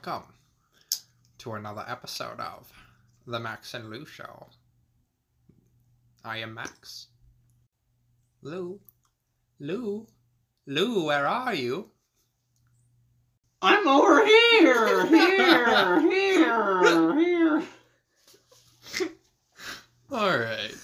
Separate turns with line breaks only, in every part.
welcome to another episode of The Max and Lou Show. I am Max. Lou, where are you?
I'm over here.
Alright.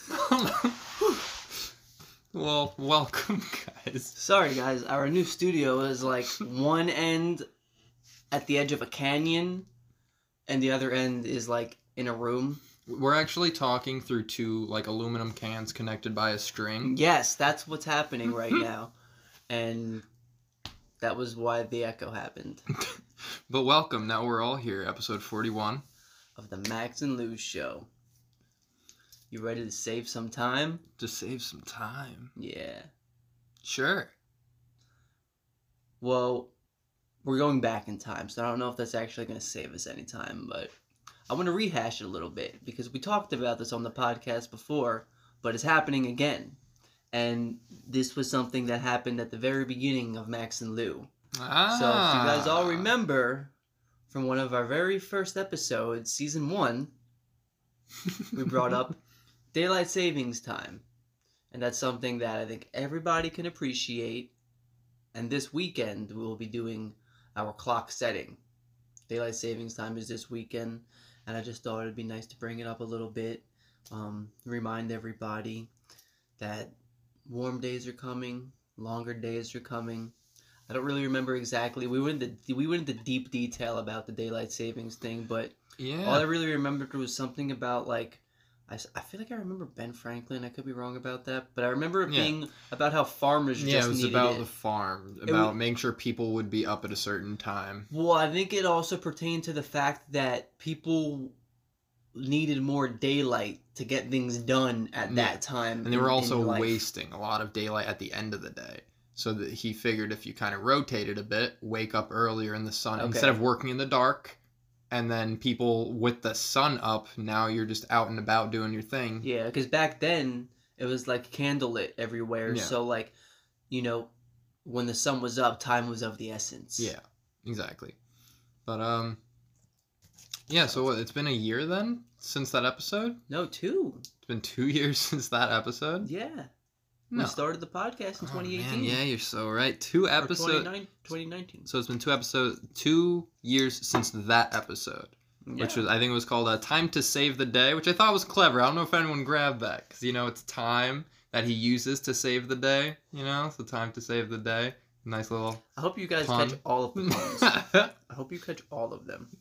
Well, welcome, guys.
Sorry, guys. Our new studio is like one end at the edge of a canyon, and the other end is like in a room.
We're actually talking through two aluminum cans connected by a string.
Yes, that's what's happening right now. And that was why the echo happened.
But welcome. Now we're all here. Episode 41.
Of the Max and Lou Show. You ready to save some time?
To save some time.
Yeah.
Sure.
Well, we're going back in time, so I don't know if that's actually going to save us any time, but I want to rehash it a little bit, because we talked about this on the podcast before, but it's happening again. And this was something that happened at the very beginning of Max and Lou. So if you guys all remember from one of our very first episodes, season 1, we brought up daylight savings time. And that's something that I think everybody can appreciate. And this weekend we'll be doing our clock setting. Daylight savings time is this weekend, and I just thought it'd be nice to bring it up a little bit. Remind everybody that warm days are coming, longer days are coming. I don't really remember exactly. We went into deep detail about the daylight savings thing, but
yeah,
all I really remembered was something about I feel like I remember Ben Franklin. I could be wrong about that, but I remember it being about how farmers just needed it.
Yeah, it was about the farm, about making sure people would be up at a certain time.
Well, I think it also pertained to the fact that people needed more daylight to get things done at that time.
And they were also wasting a lot of daylight at the end of the day. So that he figured if you kind of rotated a bit, wake up earlier in the sun, instead of working in the dark. And then people with the sun up, now you're just out and about doing your thing.
Yeah, because back then, it was like candlelit everywhere. Yeah. So when the sun was up, time was of the essence.
Yeah, exactly. But, yeah, so what, it's been a year then since that episode?
No, 2.
It's been 2 years since that episode?
Yeah. No. We started the podcast in 2018.
Man, yeah, you're so right. 2 episodes.
2019.
So it's been 2 years since that episode. Yeah. Which I think it was called Time to Save the Day, which I thought was clever. I don't know if anyone grabbed that. Because, it's time that he uses to save the day. So time to save the day. Nice little
I hope you guys catch all of the puns. I hope you catch all of them.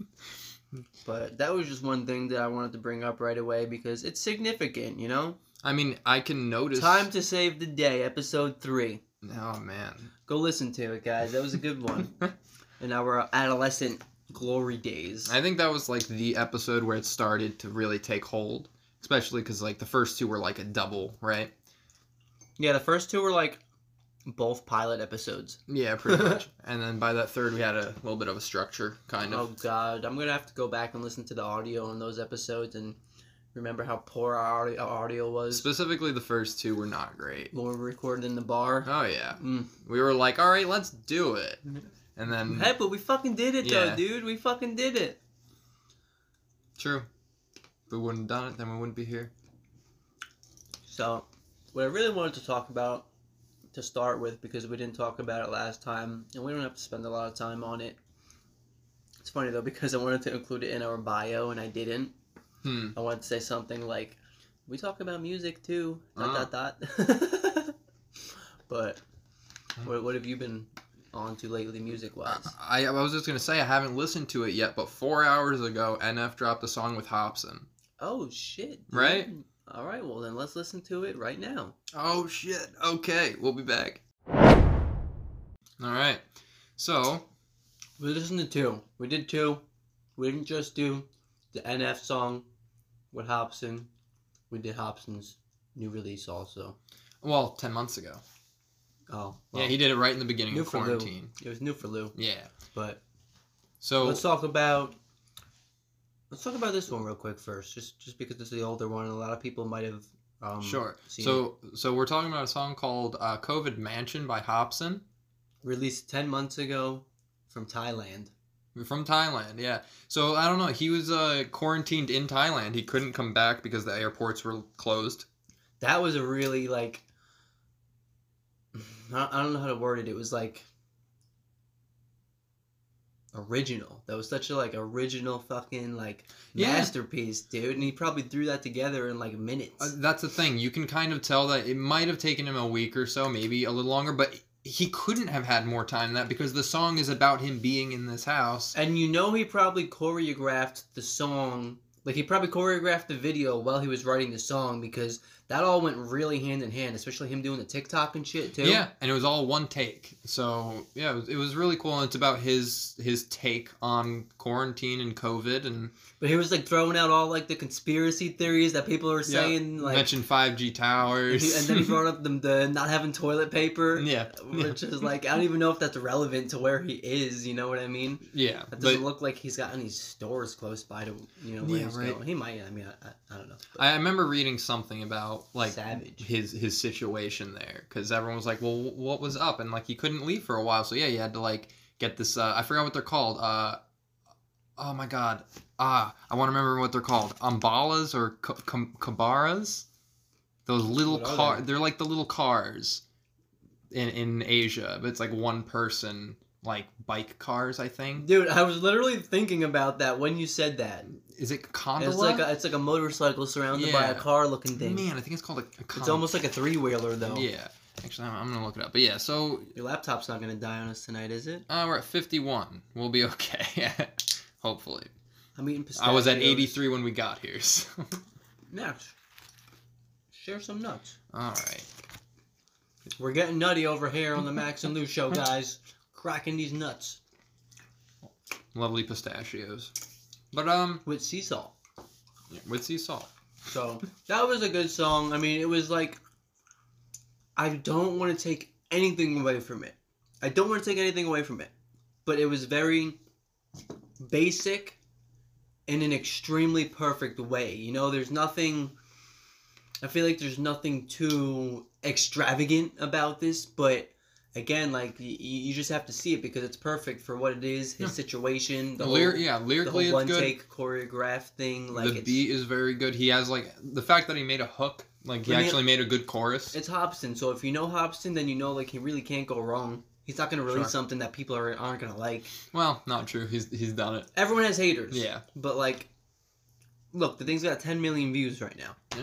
But that was just one thing that I wanted to bring up right away because it's significant,
I mean, I can notice...
Time to Save the Day, episode 3.
Oh, man.
Go listen to it, guys. That was a good one. In our adolescent glory days.
I think that was, the episode where it started to really take hold. Especially because, the first 2 were, a double, right?
Yeah, the first 2 were, both pilot episodes.
Yeah, pretty much. And then by that 3rd, we had a little bit of a structure, kind of.
Oh, God. I'm going to have to go back and listen to the audio on those episodes and... remember how poor our audio was?
Specifically, the first 2 were not great.
When we were recording in the bar?
Oh, yeah. We were like, all right, let's do it. And then...
Hey, but we fucking did it, though, dude. We fucking did it.
True. If we wouldn't have done it, then we wouldn't be here.
So, what I really wanted to talk about to start with, because we didn't talk about it last time, and we don't have to spend a lot of time on it. It's funny, though, because I wanted to include it in our bio, and I didn't. I wanted to say something like, we talk about music too, ... But, what have you been on to lately music-wise?
I was just going to say, I haven't listened to it yet, but 4 hours ago, NF dropped a song with Hopsin.
Oh, shit. Dude.
Right?
All right, well then let's listen to it right now.
Oh, shit. Okay, we'll be back. All right. So,
we listened to 2. We did 2. We didn't just do the NF song with Hopsin. We did Hopsin's new release also.
Well, 10 months ago.
Oh. Well,
yeah, he did it right in the beginning of quarantine.
It was new for Lou.
Yeah.
But
so
let's talk about this one real quick first, just because this is the older one and a lot of people might have
sure.
seen
So we're talking about a song called COVID Mansion by Hopsin.
Released 10 months ago from Thailand.
From Thailand, yeah. So I don't know. He was quarantined in Thailand. He couldn't come back because the airports were closed.
That was a really like I don't know how to word it. It was like original. That was such a like original fucking like masterpiece, dude. And he probably threw that together in like minutes.
That's the thing. You can kind of tell that it might have taken him a week or so, maybe a little longer, but he couldn't have had more time than that because the song is about him being in this house.
And you know he probably choreographed the song. Like he probably choreographed the video while he was writing the song because that all went really hand in hand, especially him doing the TikTok and shit too.
Yeah, and it was all one take. So yeah, it was really cool. And it's about his take on quarantine and COVID, and
but he was like throwing out all like the conspiracy theories that people are saying. Like
mentioned 5G towers,
and then he brought up the not having toilet paper.
Yeah,
which is like I don't even know if that's relevant to where he is. You know what I mean?
Yeah,
it doesn't look like he's got any stores close by to where he's going. He might. I mean, I don't know. But
I remember reading something about like
Savage.
his situation there because everyone was like, well, what was up? And like he couldn't leave for a while, so yeah, he had to like get this. I forgot what they're called. Oh my god. I want to remember what they're called. Ambalas or kabaras? Those little cars. They're like the little cars in Asia, but it's like one person like bike cars, I think.
Dude, I was literally thinking about that when you said that.
Is it gondola?
It's like a motorcycle surrounded by a car looking thing.
Man, I think it's called a
It's almost like a three-wheeler though.
Yeah. Actually, I'm gonna look it up. But yeah, so
your laptop's not gonna die on us tonight, is it?
We're at 51. We'll be okay. Hopefully.
I'm eating pistachios.
I was at 83 when we got here. So.
Nuts. Share some nuts.
All right.
We're getting nutty over here on the Max and Lou show, guys. Cracking these nuts.
Lovely pistachios. But
with sea salt.
Yeah, with sea salt.
So that was a good song. I mean, it was like I don't want to take anything away from it. But it was very basic in an extremely perfect way. You know, there's nothing. I feel like there's nothing too extravagant about this, but again, like you just have to see it because it's perfect for what it is. His situation,
lyrically,
the whole
it's
one
good.
take choreographed thing. Like
the beat is very good. He has like the fact that he made a hook. Like he actually made a good chorus.
It's Hobson, so if you know Hobson, then you know like he really can't go wrong. He's not gonna release something that people aren't gonna like.
Well, not true. He's done it.
Everyone has haters.
Yeah.
But like, look, the thing's got 10 million views right now.
Yeah.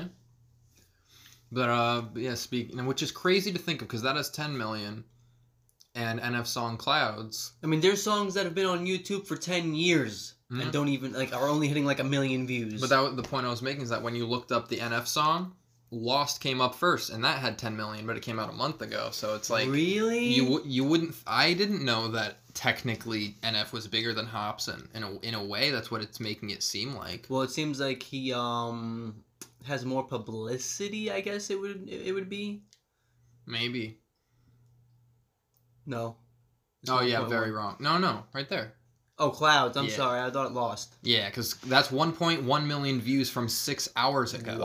But yeah, which is crazy to think of because that has 10 million, and NF song Clouds.
I mean, there's songs that have been on YouTube for 10 years and don't even like are only hitting like 1 million views.
But the point I was making is that when you looked up the NF song, Lost came up first, and that had 10 million, but it came out a month ago. So it's like
really
you wouldn't. I didn't know that technically NF was bigger than Hobson. In a way, that's what it's making it seem like.
Well, it seems like he has more publicity. I guess it would be.
Maybe.
No.
Oh yeah, very wrong. No, right there.
Oh, Clouds. I'm sorry, I thought it Lost.
Yeah, because that's 1.1 million views from 6 hours ago.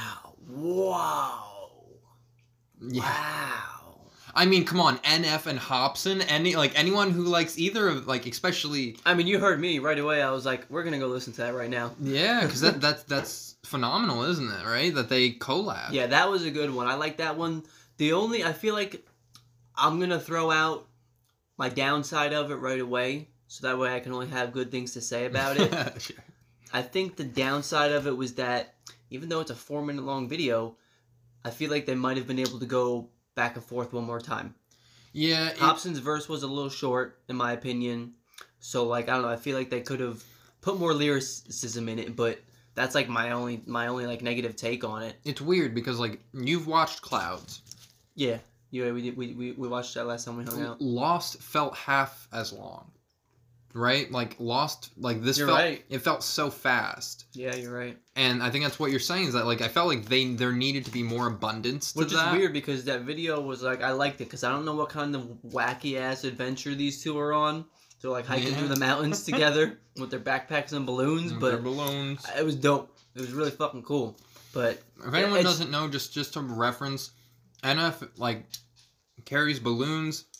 Wow.
Yeah.
Wow.
I mean, come on, NF and Hobson, anyone who likes either of especially.
I mean, you heard me right away. I was like, we're gonna go listen to that right now.
Yeah, because that's phenomenal, isn't it? Right, that they collab.
Yeah, that was a good one. I like that one. I feel like I'm gonna throw out my downside of it right away, so that way I can only have good things to say about it.
Sure.
I think the downside of it was that even though it's a 4-minute long video, I feel like they might have been able to go back and forth one more time.
Yeah.
Hobson's verse was a little short, in my opinion. So, like, I don't know. I feel like they could have put more lyricism in it, but that's, like, my only like, negative take on it.
It's weird because, like, you've watched Clouds.
Yeah. Yeah, we watched that last time we hung out.
Lost felt half as long. Right? Like, Lost, like, this it felt so fast.
Yeah, you're right.
And I think that's what you're saying is that, like, I felt like there needed to be more abundance to that.
Which is weird because that video was, like, I liked it because I don't know what kind of wacky-ass adventure these two are on. They're, like, hiking through the mountains together with their backpacks and balloons. But
balloons.
It was dope. It was really fucking cool. But
if anyone doesn't know, just to reference, NF, like, carries balloons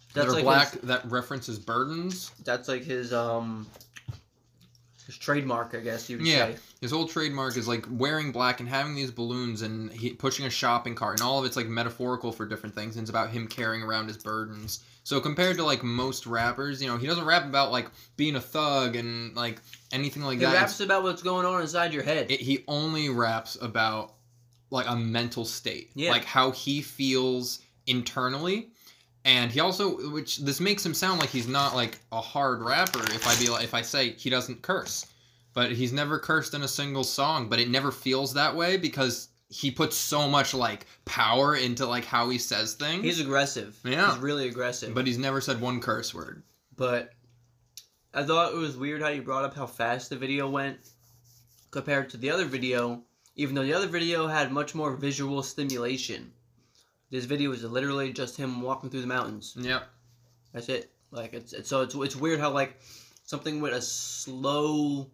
That are
like
black that references burdens.
That's like his trademark, I guess you would say.
His whole trademark is like wearing black and having these balloons and pushing a shopping cart, and all of it's like metaphorical for different things, and it's about him carrying around his burdens. So compared to like most rappers, he doesn't rap about like being a thug and like anything like that.
He raps about what's going on inside your head.
He only raps about like a mental state,
yeah.
like how he feels internally. And he also, which this makes him sound like he's not like a hard rapper. If I say he doesn't curse, but he's never cursed in a single song. But it never feels that way because he puts so much like power into like how he says things.
He's aggressive.
Yeah,
he's really aggressive.
But he's never said one curse word.
But I thought it was weird how you brought up how fast the video went compared to the other video. Even though the other video had much more visual stimulation. This video is literally just him walking through the mountains.
Yep.
That's it. Like it's weird how like something with a slow,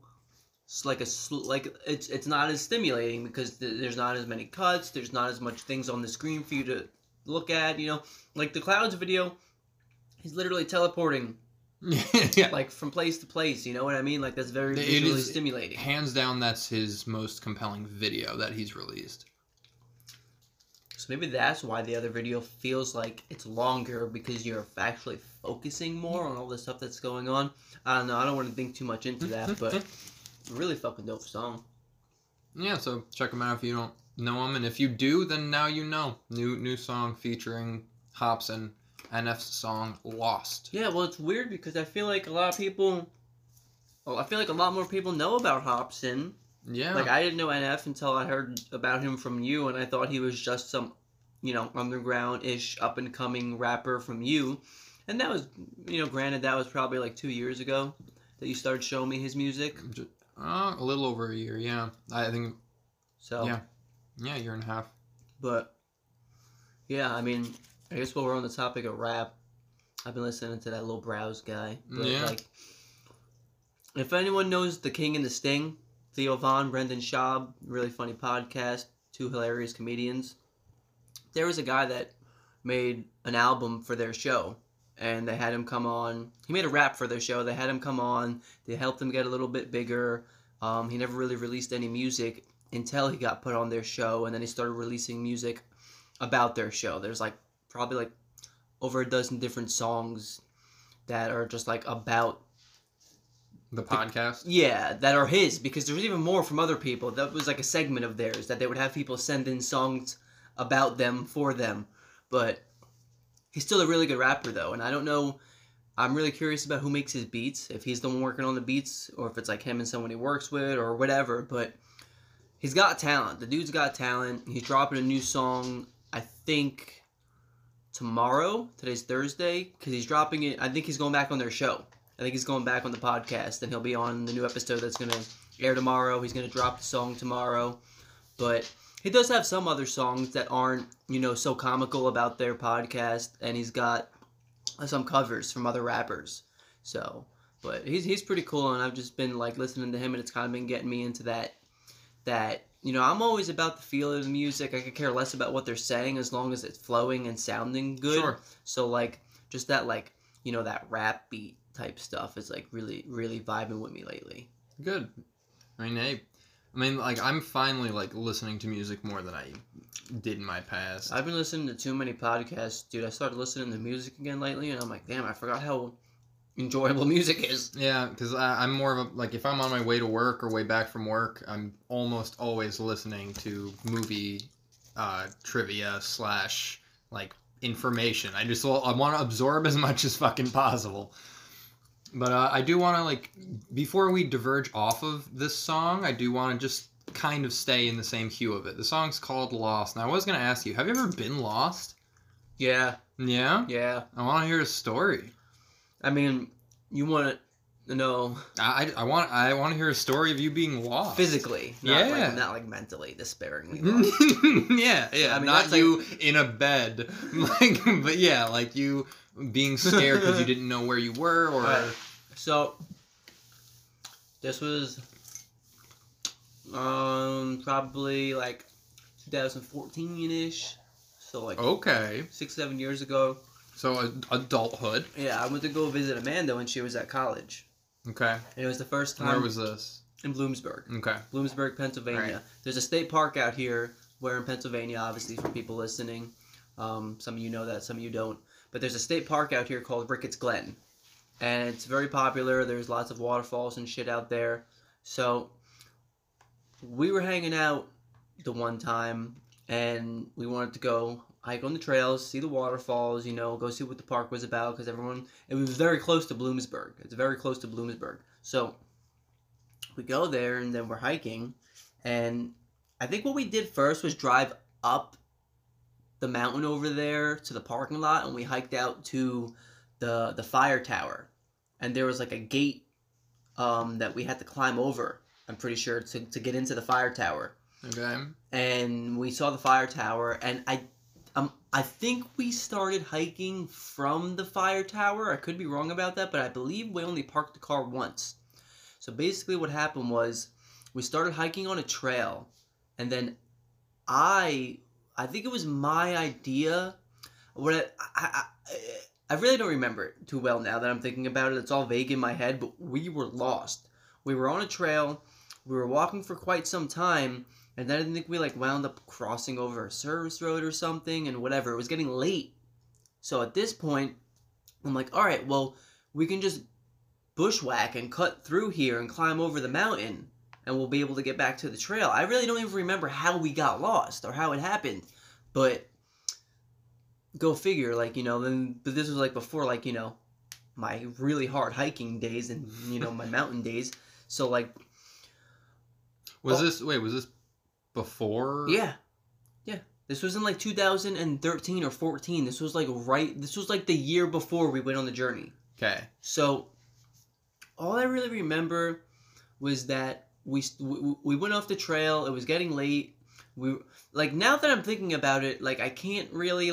it's not as stimulating because there's not as many cuts. There's not as much things on the screen for you to look at. Like the Clouds video, he's literally teleporting.
Yeah.
Like from place to place. You know what I mean? Like that's very visually stimulating.
Hands down, that's his most compelling video that he's released.
So maybe that's why the other video feels like it's longer because you're actually focusing more on all the stuff that's going on. I don't know. I don't want to think too much into that, but really fucking dope song.
Yeah, so check him out if you don't know him, and if you do, then now you know. New song featuring Hops and NF's song Lost.
Yeah, well, it's weird because I feel like a lot more people know about Hopsin.
Yeah.
Like, I didn't know NF until I heard about him from you, and I thought he was just some, underground-ish, up-and-coming rapper from you. And that was, granted, that was probably like 2 years ago that you started showing me his music.
A little over a year, yeah. I think.
So.
Yeah, a year and a half.
But, yeah, I mean, I guess while we're on the topic of rap, I've been listening to that Lil Browse guy. But, like, if anyone knows The King and the Sting, Theo Von, Brendan Schaub, really funny podcast, two hilarious comedians. There was a guy that made an album for their show, and they had him come on. He made a rap for their show. They had him come on. They helped him get a little bit bigger. He never really released any music until he got put on their show, and then he started releasing music about their show. There's probably over a dozen different songs that are just about
the podcast?
Yeah, that are his, because there was even more from other people. That was like a segment of theirs, that they would have people send in songs about them, for them. But he's still a really good rapper, though, and I don't know, I'm really curious about who makes his beats, if he's the one working on the beats, or if it's him and someone he works with, or whatever, but he's got talent. The dude's got talent. He's dropping a new song, I think, tomorrow. Today's Thursday, because he's dropping it, I think he's going back on their show. I think he's going back on the podcast, and he'll be on the new episode that's going to air tomorrow. He's going to drop the song tomorrow. But he does have some other songs that aren't, so comical about their podcast, and he's got some covers from other rappers. So, but he's pretty cool, and I've just been, listening to him, and it's kind of been getting me into that, I'm always about the feel of the music. I could care less about what they're saying as long as it's flowing and sounding good. Sure. So, just that, that rap beat type stuff is really, really vibing with me lately.
Good. I'm finally listening to music more than I did in my past.
I've been listening to too many podcasts, dude. I started listening to music again lately, and I'm like, damn, I forgot how enjoyable music is.
Yeah, because I'm more of a, if I'm on my way to work or way back from work, I'm almost always listening to movie trivia / information. I want to absorb as much as fucking possible. But I do want to, before we diverge off of this song, I do want to just kind of stay in the same hue of it. The song's called Lost. Now, I was going to ask you, have you ever been lost?
Yeah.
Yeah?
Yeah.
I want to hear a story.
I mean, you want to know...
I want to hear a story of you being lost.
Physically. Not mentally, despairingly lost.
Yeah. I mean, not you in a bed. But yeah, you being scared because you didn't know where you were, or...
Right. So, this was probably 2014-ish. So
okay,
6-7 years ago.
So adulthood.
Yeah, I went to go visit Amanda when she was at college.
Okay.
And it was the first time.
Where was this?
In Bloomsburg.
Okay.
Bloomsburg, Pennsylvania.
Right.
There's a state park out here. We're in Pennsylvania, obviously, for people listening. Some of you know that, some of you don't. But there's a state park out here called Ricketts Glen. And it's very popular. There's lots of waterfalls and shit out there. So we were hanging out the one time, and we wanted to go hike on the trails, see the waterfalls, go see what the park was about, because it was very close to Bloomsburg. It's very close to Bloomsburg. So we go there, and then we're hiking, and I think what we did first was drive up the mountain over there to the parking lot, and we hiked out to the fire tower, and there was like a gate that we had to climb over, I'm pretty sure, to get into the fire tower.
Okay.
And we saw the fire tower, and I think we started hiking from the fire tower. I could be wrong about that, but I believe we only parked the car once. So basically what happened was we started hiking on a trail, and then I think it was my idea. I really don't remember it too well now that I'm thinking about it. It's all vague in my head, but we were lost. We were on a trail. We were walking for quite some time, and then I think we wound up crossing over a service road or something, and whatever. It was getting late. So at this point, I'm like, all right, well, we can just bushwhack and cut through here and climb over the mountain, and we'll be able to get back to the trail. I really don't even remember how we got lost or how it happened, but go figure, but this was before, my really hard hiking days and, my mountain days. So,
was this before?
Yeah. This was in, 2013 or 14. This was, the year before we went on the journey.
Okay.
So, all I really remember was that we went off the trail. It was getting late. Now that I'm thinking about it, I can't really,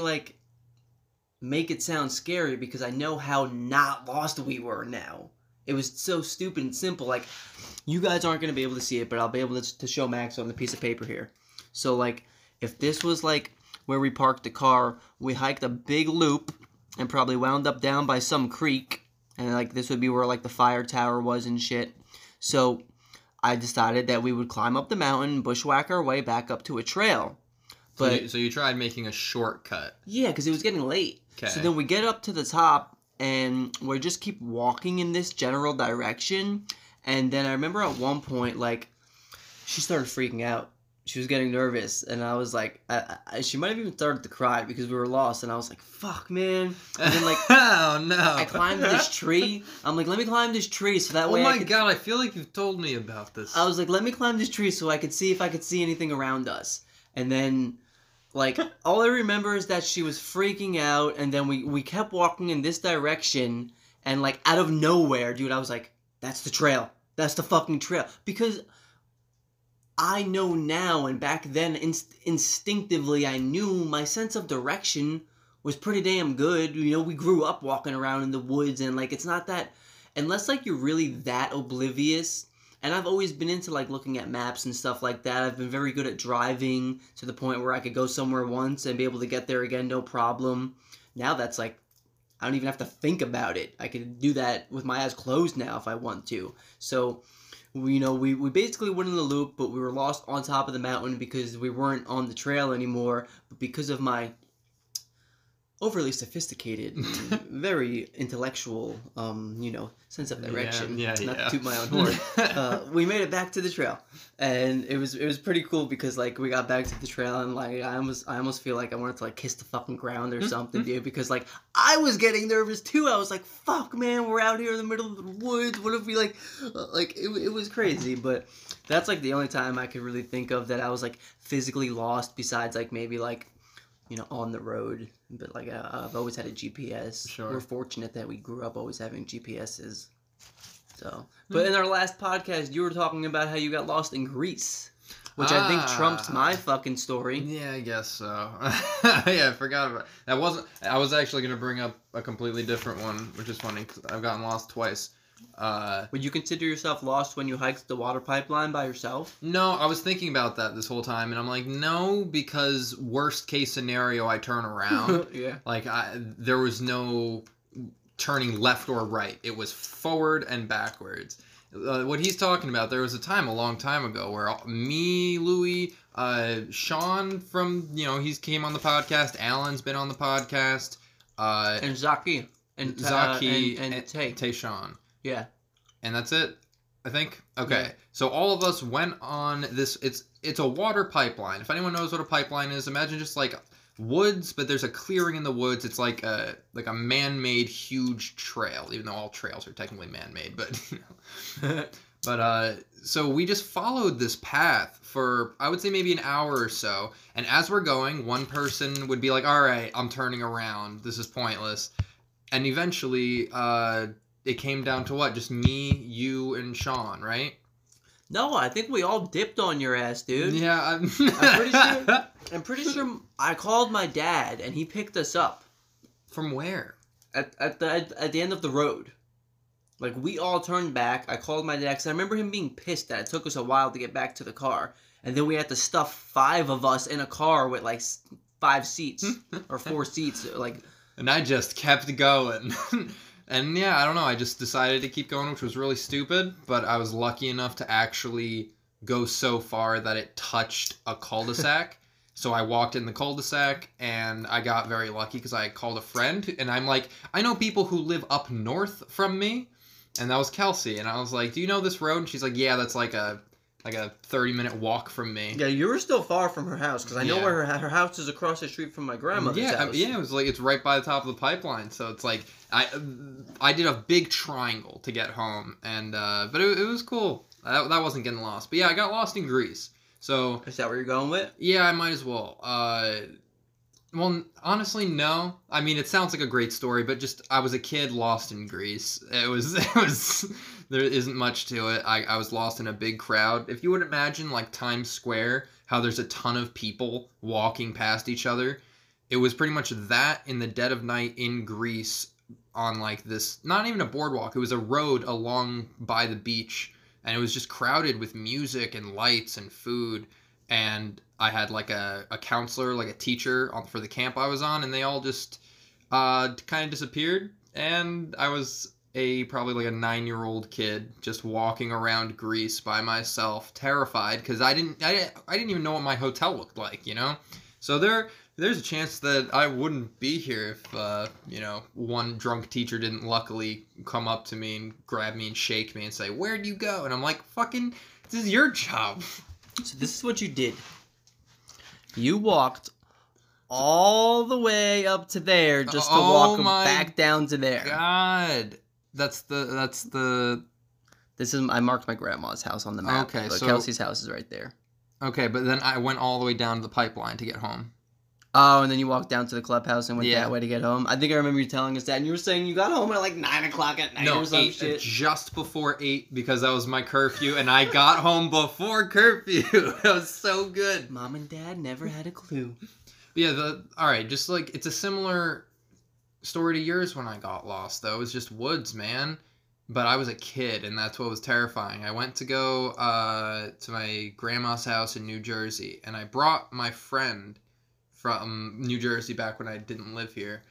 make it sound scary because I know how not lost we were now. It was so stupid and simple. You guys aren't going to be able to see it, but I'll be able to show Max on the piece of paper here. So, if this was, where we parked the car, we hiked a big loop and probably wound up down by some creek. And, this would be where, the fire tower was and shit. So, I decided that we would climb up the mountain, bushwhack our way back up to a trail. But
So you tried making a shortcut.
Yeah, because it was getting late.
Okay.
So then we get up to the top, and we just keep walking in this general direction. And then I remember at one point, she started freaking out. She was getting nervous, and I was like, she might have even started to cry because we were lost. And I was like, fuck, man. And then,
oh, no.
I climbed this tree. I'm like, let me climb this tree so that way
Oh, my God, I feel like you've told me about this.
I was like, let me climb this tree so I could see if I could see anything around us. And then, all I remember is that she was freaking out, and then we kept walking in this direction, and, out of nowhere, dude, I was like, that's the trail. That's the fucking trail. Because I know now, and back then, instinctively, I knew my sense of direction was pretty damn good. We grew up walking around in the woods, and, it's not that, unless, you're really that oblivious. And I've always been into, looking at maps and stuff like that. I've been very good at driving to the point where I could go somewhere once and be able to get there again, no problem. Now that's, I don't even have to think about it. I could do that with my eyes closed now if I want to. So, we basically went in the loop, but we were lost on top of the mountain because we weren't on the trail anymore. But because of my overly sophisticated, very intellectual, sense of direction.
Yeah.
Not to toot my own horn. We made it back to the trail, and it was pretty cool because we got back to the trail, and I almost feel like I wanted to kiss the fucking ground or something, dude. Because I was getting nervous too. I was like, fuck, man, we're out here in the middle of the woods. What if we it was crazy, but that's the only time I could really think of that I was physically lost. Besides maybe on the road, but I've always had a GPS.
Sure.
We're fortunate that we grew up always having GPSs. So, but in our last podcast, you were talking about how you got lost in Greece, which I think trumps my fucking story.
Yeah, I guess so. Yeah, I forgot about that. I was actually gonna bring up a completely different one, which is funny because I've gotten lost twice.
Would you consider yourself lost when you hiked the water pipeline by yourself?
No, I was thinking about that this whole time, and I'm like, no, because worst case scenario, I turn around.
Yeah.
Like, there was no turning left or right. It was forward and backwards. What he's talking about, there was a time a long time ago where me, Louis, Sean from, he came on the podcast, Alan's been on the podcast,
And Zaki. And
Zaki
and Tay.
Tayshawn.
Yeah.
And that's it, I think. Okay,
Yeah.
so all of us went on this. It's a water pipeline. If anyone knows what a pipeline is, imagine just like woods, but there's a clearing in the woods. It's like a man-made huge trail, even though all trails are technically man-made. But so we just followed this path for, I would say, maybe an hour or so. And as we're going, one person would be like, "All right, I'm turning around. This is pointless." And eventually, it came down to what? Just me, you, and Sean, right?
No, I think we all dipped on your ass, dude.
Yeah,
I'm pretty sure I called my dad and he picked us up
From where?
at the end of the road. Like, we all turned back. I called my dad because I remember him being pissed that it took us a while to get back to the car. And then we had to stuff 5 of us in a car with like 5 seats or 4 seats. Like,
And I just kept going. And yeah, I don't know. I just decided to keep going, which was really stupid. But I was lucky enough to actually go so far that it touched a cul-de-sac. So I walked in the cul-de-sac, and I got very lucky because I called a friend. And I'm like, I know people who live up north from me. And that was Kelsey. And I was like, do you know this road? And she's like, yeah, that's like a 30-minute walk from me.
yeah, you were still far from her house because I know
Yeah.
where her house is across the street from my grandmother's house.
Yeah, it was like it's right by the top of the pipeline, so it's like I did a big triangle to get home, and but it was cool. That wasn't getting lost, but yeah, I got lost in Greece. So
Is that where you're going with?
yeah, I might as well. Well, honestly, no. I mean, it sounds like a great story, but just I was a kid lost in Greece. It was there isn't much to it. I was lost in a big crowd. If you would imagine like Times Square, how there's a ton of people walking past each other, it was pretty much that in the dead of night in Greece on like this, not even a boardwalk. It was a road along by the beach, and it was just crowded with music and lights and food. And I had like a counselor, like a teacher for the camp I was on, and they all just kind of disappeared. And I was probably like a 9-year-old kid just walking around Greece by myself, terrified because I didn't even know what my hotel looked like, So there's a chance that I wouldn't be here if one drunk teacher didn't luckily come up to me and grab me and shake me and say, "Where'd you go?" And I'm like, "Fucking, this is your job."
So this is what you did. You walked all the way up to there just to walk back down to there.
God, that's the.
This is I marked my grandma's house on the map.
Okay,
but
so
Kelsey's house is right there.
Okay, but then I went all the way down to the pipeline to get home.
Oh, and then you walked down to the clubhouse and went
Yeah.
that way to get home. I think I remember you telling us that, and you were saying you got home at like 9 o'clock at night or some
8,
shit.
just before 8 because that was my curfew, and I got home before curfew. That was so good.
Mom and Dad never had a clue.
Yeah, alright, just like, it's a similar story to yours when I got lost, though. It was just woods, man. But I was a kid, and that's what was terrifying. I went to go to my grandma's house in New Jersey, and I brought my friend from New Jersey back when I didn't live here.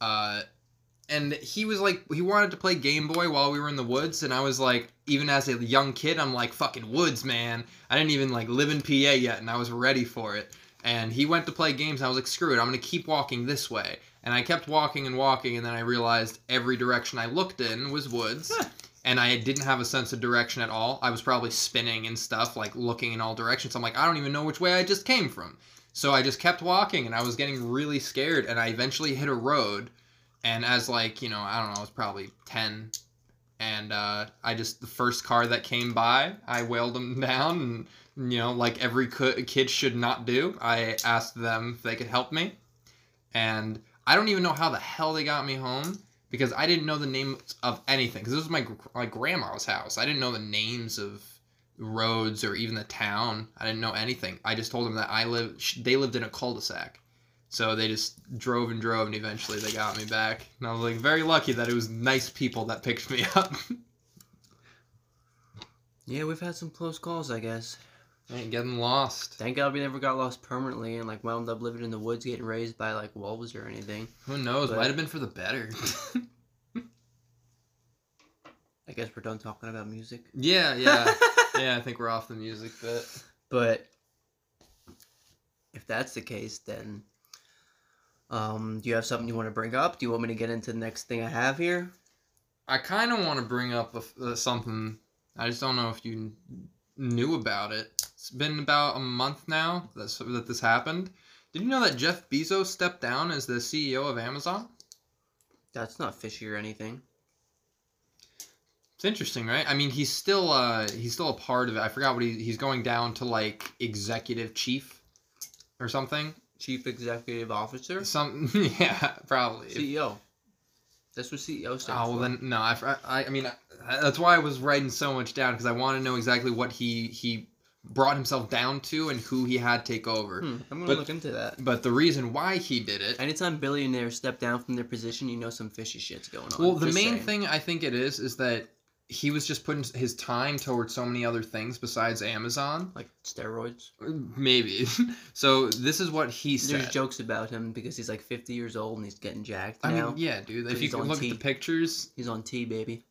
And he was like, he wanted to play Game Boy while we were in the woods, and I was like, even as a young kid, I'm like, fucking woods, man. I didn't even like live in PA yet, and I was ready for it. And he went to play games, and I was like, screw it, I'm gonna keep walking this way. And I kept walking and walking, and then I realized every direction I looked in was woods. And I didn't have a sense of direction at all. I was probably spinning and stuff, like looking in all directions. I'm like, I don't even know which way I just came from. So I just kept walking, and I was getting really scared, and I eventually hit a road. And as like, I don't know, I was probably 10. And the first car that came by, I whaled them down. And, like every kid should not do, I asked them if they could help me. And I don't even know how the hell they got me home, because I didn't know the names of anything. Because this was my grandma's house. I didn't know the names of roads or even the town. I didn't know anything. I just told them that they lived in a cul-de-sac. So they just drove, and eventually they got me back. And I was like very lucky that it was nice people that picked me up.
Yeah, we've had some close calls, I guess.
Ain't getting lost.
Thank God we never got lost permanently and like wound up living in the woods getting raised by like wolves or anything.
Who knows?
But-
Might have been for the better.
I guess we're done talking about music.
Yeah. Yeah, I think we're off the music bit.
But if that's the case, then do you have something you want to bring up? Do you want me to get into the next thing I have here?
I kind of want to bring up something. I just don't know if you knew about it. It's been about a month now that this happened. Did you know that Jeff Bezos stepped down as the CEO of Amazon?
That's not fishy or anything.
It's interesting, right? I mean, he's still a part of it. I forgot what he's going down to like executive chief or something.
Chief Executive Officer?
Yeah, probably.
CEO. That's what CEO stands
Oh, well
for.
then, no, I mean, that's why I was writing so much down, because I want to know exactly what he brought himself down to and who he had take over.
I'm going to look into that.
But the reason why he did it...
Anytime billionaires step down from their position, you know some fishy shit's going on.
Well, the
Just
main
saying.
thing I think it is that he was just putting his time towards so many other things besides Amazon.
Like steroids.
Maybe. So this is what he said.
There's jokes about him because he's like 50 years old and he's getting jacked
I
now.
mean, yeah, dude. If you
he's
can
on
look
T.
at the pictures...
He's on T, baby.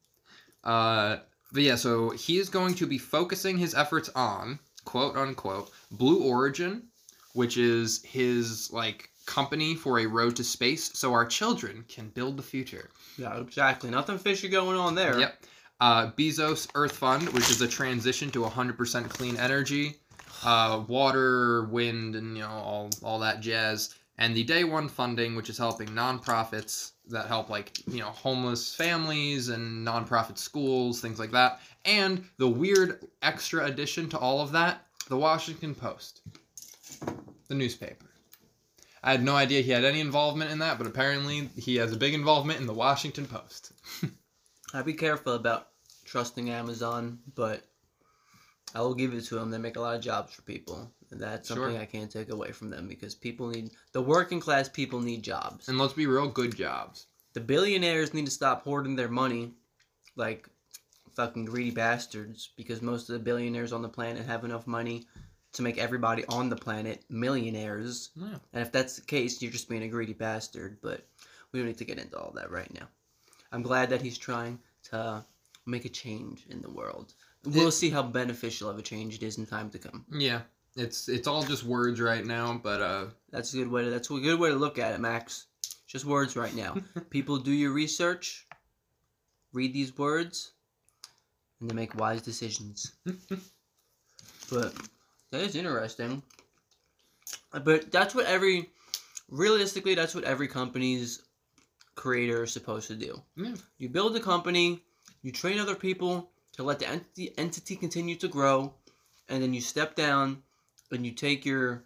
But yeah, so he is going to be focusing his efforts on, quote unquote, Blue Origin, which is his like company for a road to space so our children can build the future.
Yeah, exactly. Nothing fishy going on there.
Yep. Bezos Earth Fund, which is a transition to 100% clean energy, water, wind, and all that jazz. And the Day One funding, which is helping nonprofits that help homeless families and nonprofit schools, things like that. And the weird extra addition to all of that, the Washington Post, the newspaper. I had no idea he had any involvement in that, but apparently he has a big involvement in the Washington Post.
I'd be careful about trusting Amazon, but I will give it to them. They make a lot of jobs for people. And that's something I can't take away from them because the working class people need jobs.
And let's be real, good jobs.
The billionaires need to stop hoarding their money like fucking greedy bastards because most of the billionaires on the planet have enough money to make everybody on the planet millionaires.
Yeah.
And if that's the case, you're just being a greedy bastard. But we don't need to get into all that right now. I'm glad that he's trying to make a change in the world. We'll see how beneficial of a change it is in time to come.
Yeah. It's all just words right now, but
That's a good way to look at it, Max. Just words right now. People, do your research, read these words, and then make wise decisions. But that is interesting. But that's what realistically, that's what every company's creator is supposed to do.
Yeah.
You build a company, you train other people to let the entity continue to grow, and then you step down and you take your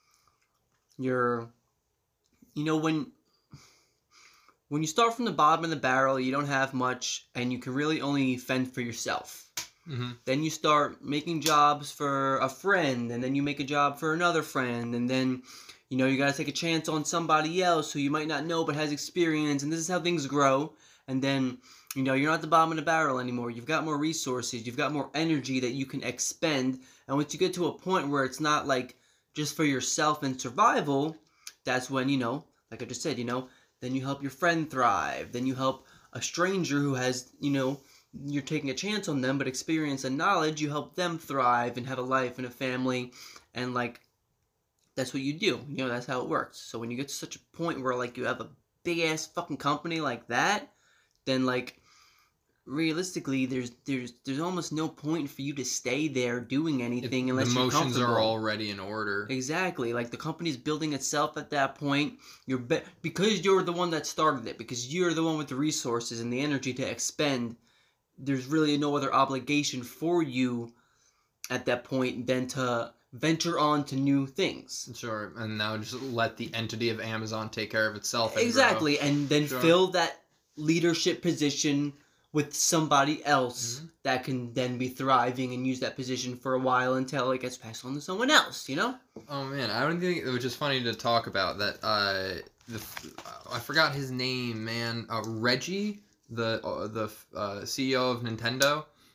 when you start from the bottom of the barrel, you don't have much, and you can really only fend for yourself.
mm-hmm.
Then you start making jobs for a friend, and then you make a job for another friend, and then you gotta take a chance on somebody else who you might not know but has experience, and this is how things grow. And then you're not at the bottom of the barrel anymore. You've got more resources. You've got more energy that you can expend. And once you get to a point where it's not like just for yourself and survival, that's when, like I just said, then you help your friend thrive. Then you help a stranger who has, you're taking a chance on them, but experience and knowledge, you help them thrive and have a life and a family. And that's what you do. That's how it works. So when you get to such a point where you have a big ass fucking company like that, then realistically there's almost no point for you to stay there doing anything unless
the
you're
motions
comfortable.
are already in order.
Exactly. The company's building itself at that point. Because you're the one that started it, because you're the one with the resources and the energy to expend, there's really no other obligation for you at that point than to venture on to new things.
Sure, and now just let the entity of Amazon take care of itself. And
Exactly,
grow.
and then
Sure.
fill that leadership position with somebody else that can then be thriving and use that position for a while until it gets passed on to someone else,
Oh man, I don't think it was just funny to talk about that. I forgot his name, man. Reggie, the CEO of Nintendo.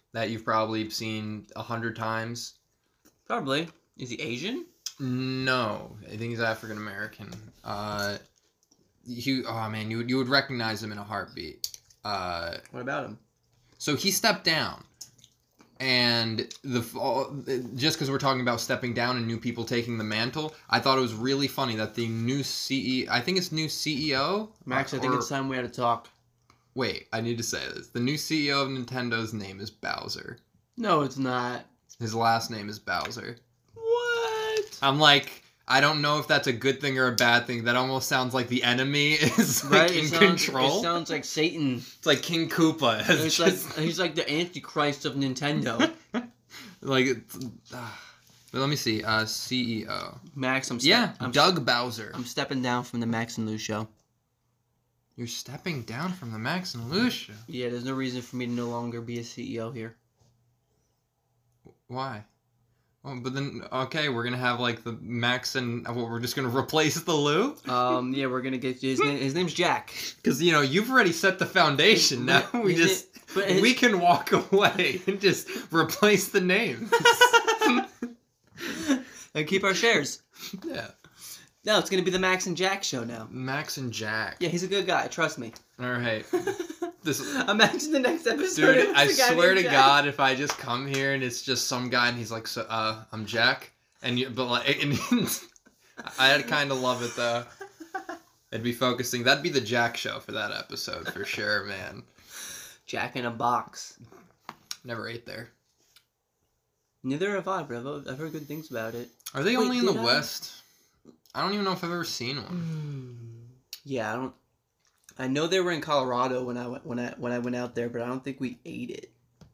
that you've probably seen 100 times.
Probably. Is he Asian?
No, I think he's African American. Oh man, you would recognize him in a heartbeat.
What about him?
So he stepped down, and just because we're talking about stepping down and new people taking the mantle, I thought it was really funny that the new CEO, I think it's new CEO.
Max, I think it's time we had to talk.
Wait, I need to say this. The new CEO of Nintendo's name is Bowser.
No, it's not.
His last name is Bowser.
What?
I'm like, I don't know if that's a good thing or a bad thing. That almost sounds like the enemy is like in control.
It sounds like Satan.
It's like King Koopa.
He's like the Antichrist of Nintendo.
But let me see. CEO.
Max,
Doug Bowser.
I'm stepping down from the Max and Lou show.
You're stepping down from the Max and Lou show?
Yeah, there's no reason for me to no longer be a CEO here.
Why? Oh, but then, okay, we're gonna have like the Max and we're just gonna replace the Lou?
Yeah, we're gonna get his name. His name's Jack.
Because you've already set the foundation. Now we can walk away and just replace the names
and keep our shares.
Yeah.
No, it's gonna be the Max and Jack show now.
Max and Jack.
Yeah, he's a good guy. Trust me.
All right.
I'm actually the next episode.
Dude, I swear to God, if I just come here and it's just some guy and he's like, "So, I'm Jack," I'd kind of love it though. I'd be focusing. That'd be the Jack show for that episode for sure, man.
Jack in a box.
Never ate there.
Neither have I, but I've heard good things about it.
Are they only in the West? I don't even know if I've ever seen one.
Yeah, I don't. I know they were in Colorado when I went out there, but I don't think we ate it.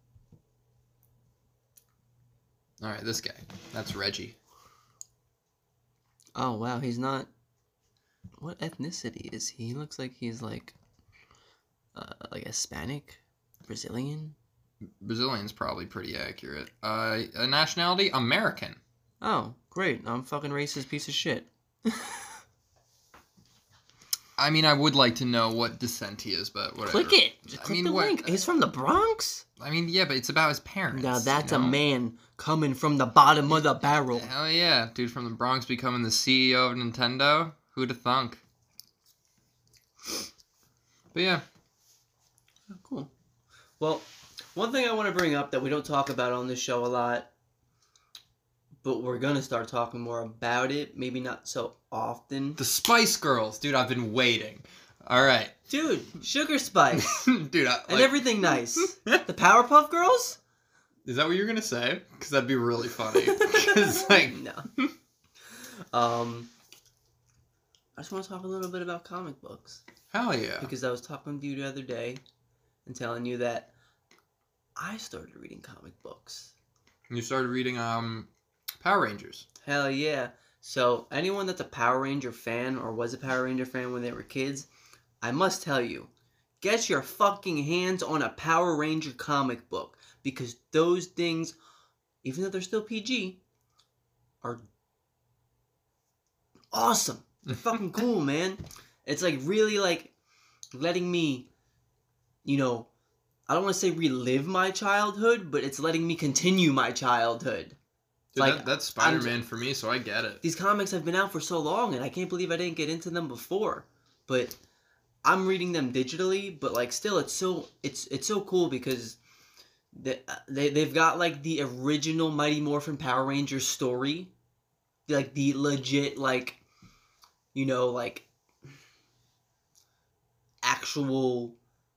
All right, this guy. That's Reggie.
Oh wow, he's not. What ethnicity is he? He looks like he's like Hispanic, Brazilian.
Brazilian's probably pretty accurate. A nationality? American.
Oh, great! I'm a fucking racist piece of shit.
I mean, I would like to know what descent he is, but whatever.
Click it. Just click the link. He's from the Bronx?
I mean, yeah, but it's about his parents.
Now that's a man coming from the bottom of the barrel.
Hell yeah. Dude from the Bronx becoming the CEO of Nintendo. Who'd have thunk? But yeah.
Oh, cool. Well, one thing I want to bring up that we don't talk about on this show a lot, but we're going to start talking more about it, maybe not so often.
The Spice Girls. Dude, I've been waiting. All right.
Dude, Sugar Spice.
Dude,
and everything nice. The Powerpuff Girls?
Is that what you're going to say? Because that'd be really funny. Cause,
no. I just want to talk a little bit about comic books.
Hell yeah.
Because I was talking to you the other day and telling you that I started reading comic books.
You started reading Power Rangers.
Hell yeah. So anyone that's a Power Ranger fan or was a Power Ranger fan when they were kids, I must tell you, get your fucking hands on a Power Ranger comic book. Because those things, even though they're still PG, are awesome. They're fucking cool, man. It's like really like letting me, I don't want to say relive my childhood, but it's letting me continue my childhood.
Dude, like, that's Spider-Man for me, so I get it.
These comics have been out for so long, and I can't believe I didn't get into them before. But I'm reading them digitally, but like still, it's so cool because they've got like the original Mighty Morphin Power Rangers story, like the legit like actual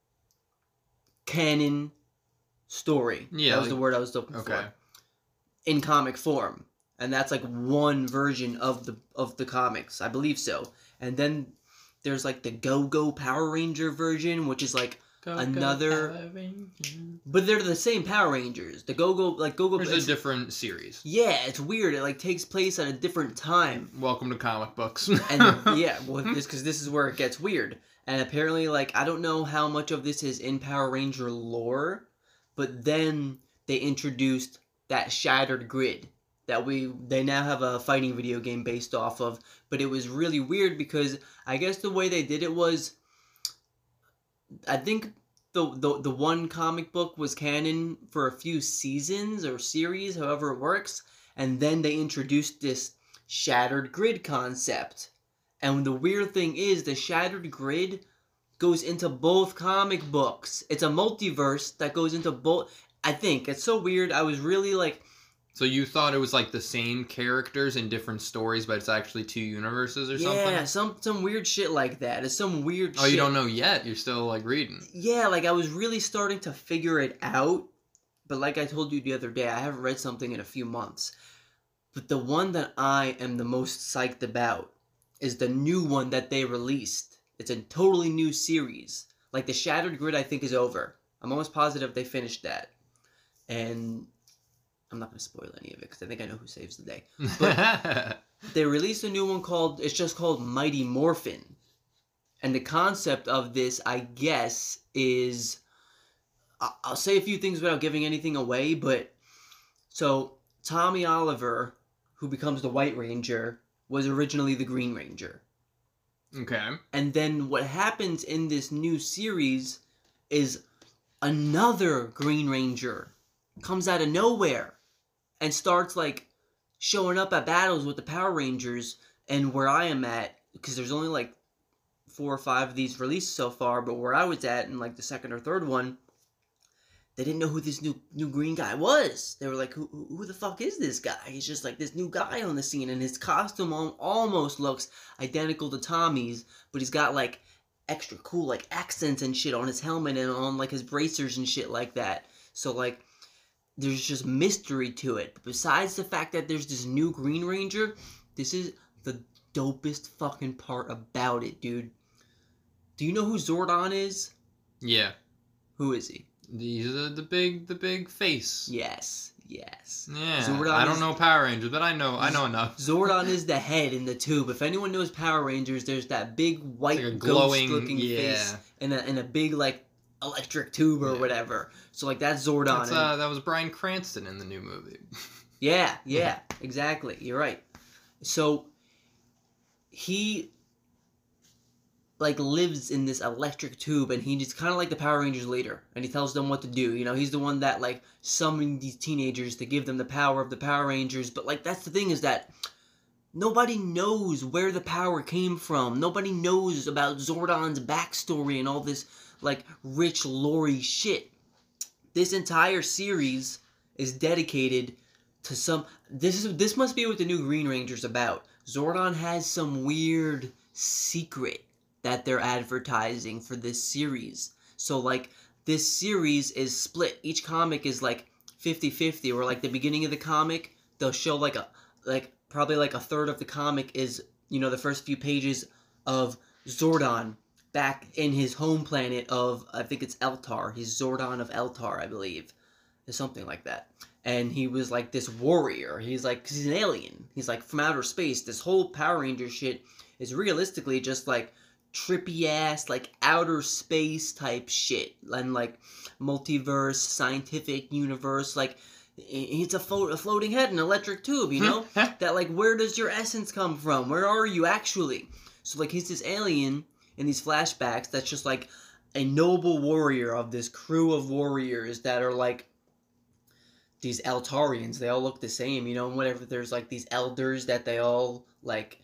canon story.
Yeah,
that was the word I was looking for. In comic form, and that's like one version of the comics, I believe so. And then there's like the Go-Go Power Ranger version, which is like another. But they're the same Power Rangers. The Go-Go
There's a different series.
Yeah, it's weird. It like takes place at a different time.
Welcome to comic books.
And yeah, well, because this is where it gets weird. And apparently, like, I don't know how much of this is in Power Ranger lore, but then they introduced that Shattered Grid that they now have a fighting video game based off of. But it was really weird because I guess the way they did it was, I think the one comic book was canon for a few seasons or series, however it works, and then they introduced this shattered grid concept. And the weird thing is, the shattered grid goes into both comic books. It's a multiverse that goes into both. I think it's so weird. I was really like.
So you thought it was like the same characters in different stories, but it's actually two universes or something?
Yeah, some weird shit like that. It's some weird shit.
Oh, you don't know yet? You're still, like, reading.
Yeah, like, I was really starting to figure it out. But like I told you the other day, I haven't read something in a few months. But the one that I am the most psyched about is the new one that they released. It's a totally new series. Like, the Shattered Grid, I think, is over. I'm almost positive they finished that. And I'm not going to spoil any of it because I think I know who saves the day. But they released a new one it's just called Mighty Morphin. And the concept of this, I guess, is, I'll say a few things without giving anything away, but, so, Tommy Oliver, who becomes the White Ranger, was originally the Green Ranger.
Okay.
And then what happens in this new series is another Green Ranger comes out of nowhere and starts, like, showing up at battles with the Power Rangers. And where I am at, because there's only, like, 4 or 5 of these released so far, but where I was at in, like, the second or third one, they didn't know who this new green guy was. They were like, who the fuck is this guy? He's just, like, this new guy on the scene, and his costume almost looks identical to Tommy's, but he's got, like, extra cool, like, accents and shit on his helmet and on, like, his bracers and shit like that. So, like, there's just mystery to it. But besides the fact that there's this new Green Ranger, this is the dopest fucking part about it, dude. Do you know who Zordon is?
Yeah.
Who is he?
He's the big face.
Yes.
Yeah.
Zordon
I don't know Power Rangers, but I know enough.
Zordon is the head in the tube. If anyone knows Power Rangers, there's that big white
like glowing,
ghost-looking face and a big, like, electric tube or whatever. So, like, that's Zordon.
That was Bryan Cranston in the new movie.
Yeah, exactly. You're right. So, he, like, lives in this electric tube, and he's kind of like the Power Rangers leader, and he tells them what to do. You know, he's the one that, like, summoned these teenagers to give them the power of the Power Rangers. But, like, that's the thing, is that nobody knows where the power came from. Nobody knows about Zordon's backstory and all this, like, rich lore shit. This entire series is dedicated to some. This must be what the new Green Ranger's about. Zordon has some weird secret that they're advertising for this series. So, like, this series is split. Each comic is, like, 50-50, or, like, the beginning of the comic, they'll show, probably, like, a third of the comic is, you know, the first few pages of Zordon back in his home planet of, I think it's Eltar. He's Zordon of Eltar, I believe. There's something like that. And he was, like, this warrior. He's, like, 'cause he's an alien. He's, like, from outer space. This whole Power Ranger shit is realistically just, like, trippy-ass, like, outer space type shit. And, like, multiverse, scientific universe, like, it's a floating head, an electric tube, you know? That, like, where does your essence come from? Where are you, actually? So, like, he's this alien in these flashbacks that's just, like, a noble warrior of this crew of warriors that are, like, these Eltarians. They all look the same, you know, and whatever. There's, like, these elders that they all, like,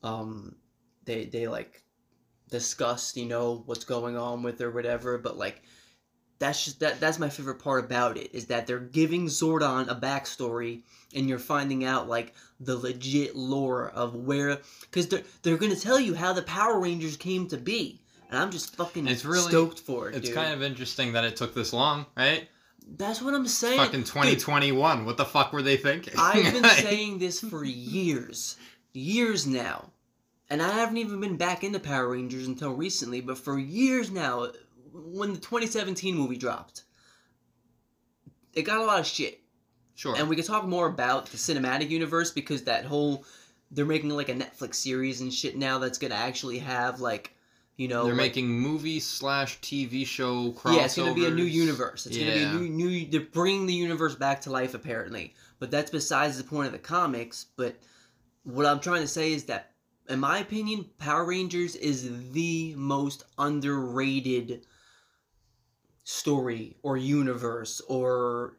they like, discuss, you know, what's going on with or whatever, but, like, that's my favorite part about it, is that they're giving Zordon a backstory, and you're finding out, like, the legit lore of where, because they're gonna tell you how the Power Rangers came to be, and I'm just fucking stoked for it,
It's
dude.
kind of interesting that it took this long, right?
That's what I'm saying.
Fucking 2021. Dude, what the fuck were they thinking?
I've been saying this for years now, and I haven't even been back into Power Rangers until recently, but for years now, when the 2017 movie dropped, it got a lot of shit.
Sure.
And we could talk more about the cinematic universe, because that whole, they're making, like, a Netflix series and shit now that's gonna actually have, like, you know,
they're
like,
making movie/TV show crossovers.
Yeah, it's gonna be a new universe. It's gonna be a new. They're bringing the universe back to life, apparently. But that's besides the point of the comics. But what I'm trying to say is that, in my opinion, Power Rangers is the most underrated story or universe or,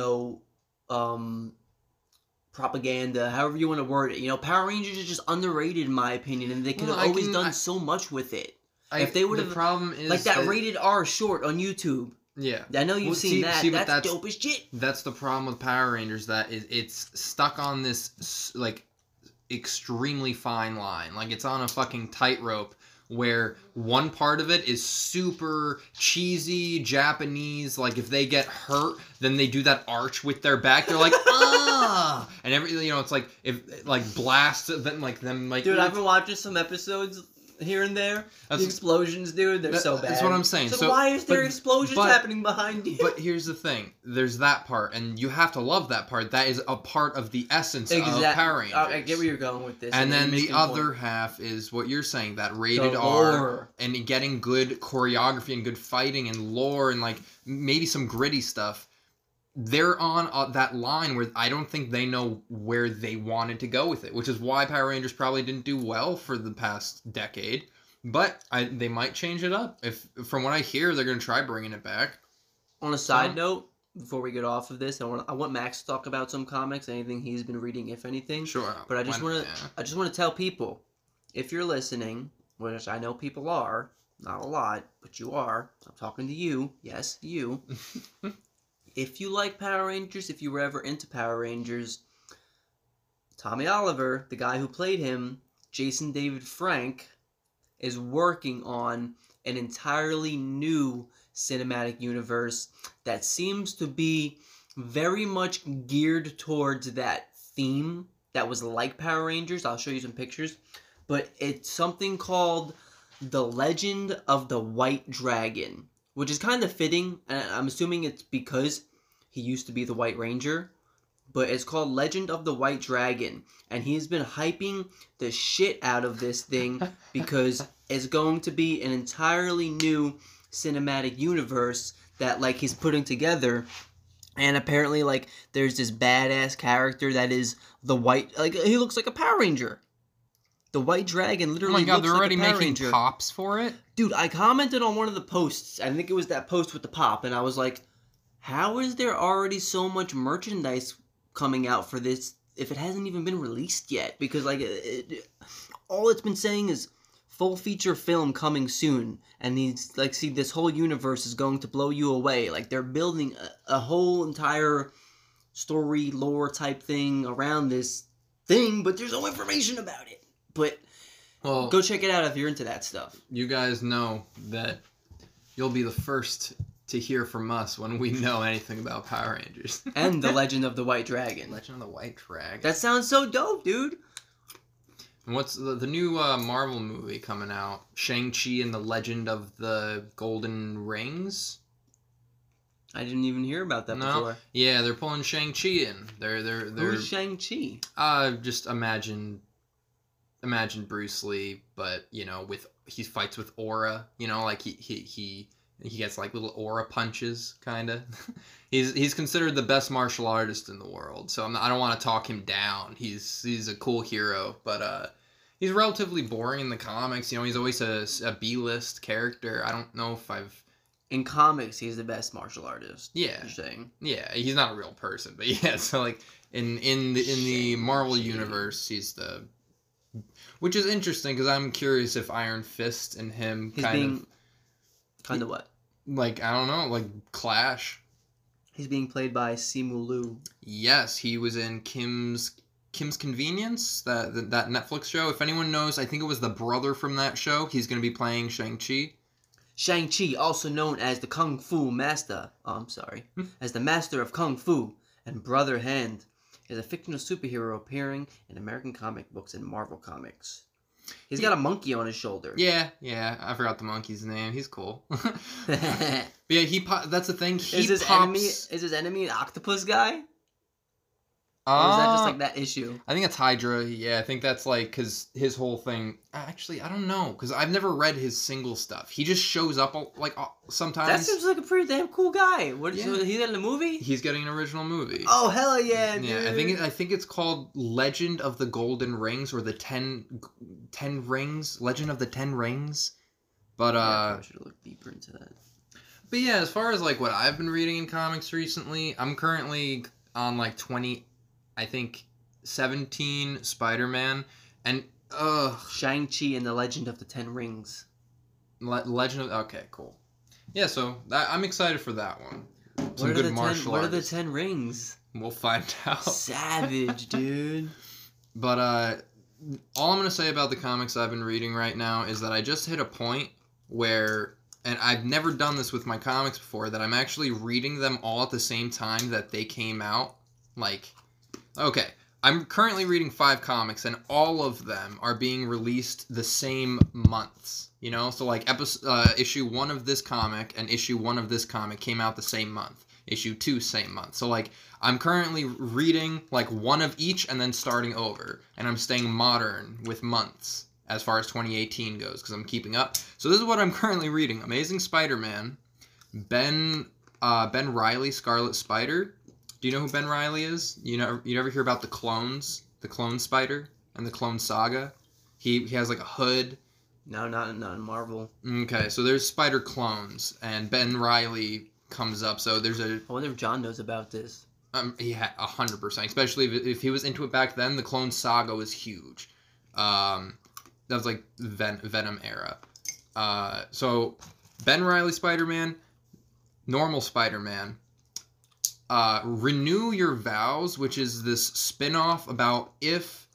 propaganda, however you want to word it. Power Rangers is just underrated in my opinion, and they could have always done so much with it. If they would have,
the problem is
like that rated R short on YouTube.
Yeah,
I know you've seen that. That's dope as shit.
That's the problem with Power Rangers. That it's stuck on this like extremely fine line. Like it's on a fucking tightrope where one part of it is super cheesy Japanese. Like if they get hurt, then they do that arch with their back. They're like ah, and it's like if like blast then like them like.
Dude, I've been watching some episodes here and there. The explosions, dude, they're so bad.
That's what I'm saying.
So why is there explosions happening behind you?
But here's the thing. There's that part, and you have to love that part. That is a part of the essence of Power Rangers.
I get where you're going with this.
And then the other half is what you're saying, that rated R and getting good choreography and good fighting and lore and like maybe some gritty stuff. They're on that line where I don't think they know where they wanted to go with it, which is why Power Rangers probably didn't do well for the past decade. But they might change it up. If from what I hear, they're going to try bringing it back.
On a side note, before we get off of this, I want Max to talk about some comics, anything he's been reading, if anything.
Sure.
But I just want to tell people, if you're listening, which I know people are, not a lot, but you are. I'm talking to you. Yes, you. If you like Power Rangers, if you were ever into Power Rangers, Tommy Oliver, the guy who played him, Jason David Frank, is working on an entirely new cinematic universe that seems to be very much geared towards that theme that was like Power Rangers. I'll show you some pictures. But it's something called The Legend of the White Dragon, which is kind of fitting, and I'm assuming it's because he used to be the White Ranger, but it's called Legend of the White Dragon, and he's been hyping the shit out of this thing because it's going to be an entirely new cinematic universe that, like, he's putting together, and apparently, like, there's this badass character that is the white, like, he looks like a Power Ranger. The White Dragon literally looks like a Power Ranger.
Oh my god, they're already making pops for it?
Dude, I commented on one of the posts. I think it was that post with the pop. And I was like, how is there already so much merchandise coming out for this if it hasn't even been released yet? Because, like, all it's been saying is full feature film coming soon. And these, like, see, this whole universe is going to blow you away. Like, they're building a whole entire story, lore type thing around this thing. But there's no information about it. But go check it out if you're into that stuff.
You guys know that you'll be the first to hear from us when we know anything about Power Rangers.
And The Legend of the White Dragon.
Legend of the White Dragon.
That sounds so dope, dude.
And what's the new Marvel movie coming out? Shang-Chi and the Legend of the Golden Rings?
I didn't even hear about that before.
Yeah, they're pulling Shang-Chi in. They're
Who's Shang-Chi?
Just imagine Bruce Lee, but he fights with aura. Like he gets like little aura punches, kind of. he's considered the best martial artist in the world. So I don't want to talk him down. He's a cool hero, but he's relatively boring in the comics. He's always a B-list character. I don't know if I've.
In comics, he's the best martial artist.
Yeah,
you're saying.
Yeah, he's not a real person, but yeah. So like in the Marvel universe, he's the. Which is interesting because I'm curious if Iron Fist and him kind of what? Like, I don't know, like clash.
He's being played by Simu Liu.
Yes, he was in Kim's Convenience, that Netflix show. If anyone knows, I think it was the brother from that show. He's going to be playing Shang-Chi.
Shang-Chi, also known as the Kung Fu Master. Oh, I'm sorry. As the Master of Kung Fu and Brother Hand. Is a fictional superhero appearing in American comic books and Marvel Comics. He's got a monkey on his shoulder.
Yeah, I forgot the monkey's name. He's cool. But yeah, that's the thing. Is
his enemy an octopus guy? Or is that just like that issue?
I think it's Hydra. Yeah, I think that's like because his whole thing. Actually, I don't know because I've never read his single stuff. He just shows up like sometimes.
That seems like a pretty damn cool guy. He's in a movie?
He's getting an original movie.
Oh hell yeah, dude!
Yeah, I think it's called Legend of the Golden Rings or the 10 Rings. Legend of the 10 Rings. But
I should look deeper into that.
But yeah, as far as like what I've been reading in comics recently, I'm currently on like 20, I think 17 Spider-Man, and
Shang-Chi and the Legend of the Ten Rings.
Legend of, okay, cool. Yeah, so I'm excited for that one. Some
What
good
are
martial
What are the
artists.
10 rings?
We'll find out.
Savage, dude.
But all I'm gonna say about the comics I've been reading right now is that I just hit a point where, and I've never done this with my comics before, that I'm actually reading them all at the same time that they came out. Like, okay, I'm currently reading 5 comics, and all of them are being released the same months. You know, so like issue 1 of this comic and issue 1 of this comic came out the same month. Issue 2 same month. So like I'm currently reading like one of each and then starting over, and I'm staying modern with months as far as 2018 goes because I'm keeping up. So this is what I'm currently reading: Amazing Spider-Man, Ben Reilly, Scarlet Spider. Do you know who Ben Reilly is? You never hear about the clones, the Clone Spider, and the Clone Saga? He has like a hood.
No, not in Marvel.
Okay, so there's spider clones, and Ben Reilly comes up. So there's a.
I wonder if John knows about this.
Yeah, 100%. Especially if he was into it back then. The Clone Saga was huge. That was like Venom era. So Ben Reilly Spider-Man, normal Spider-Man. Renew Your Vows, which is this spin-off about if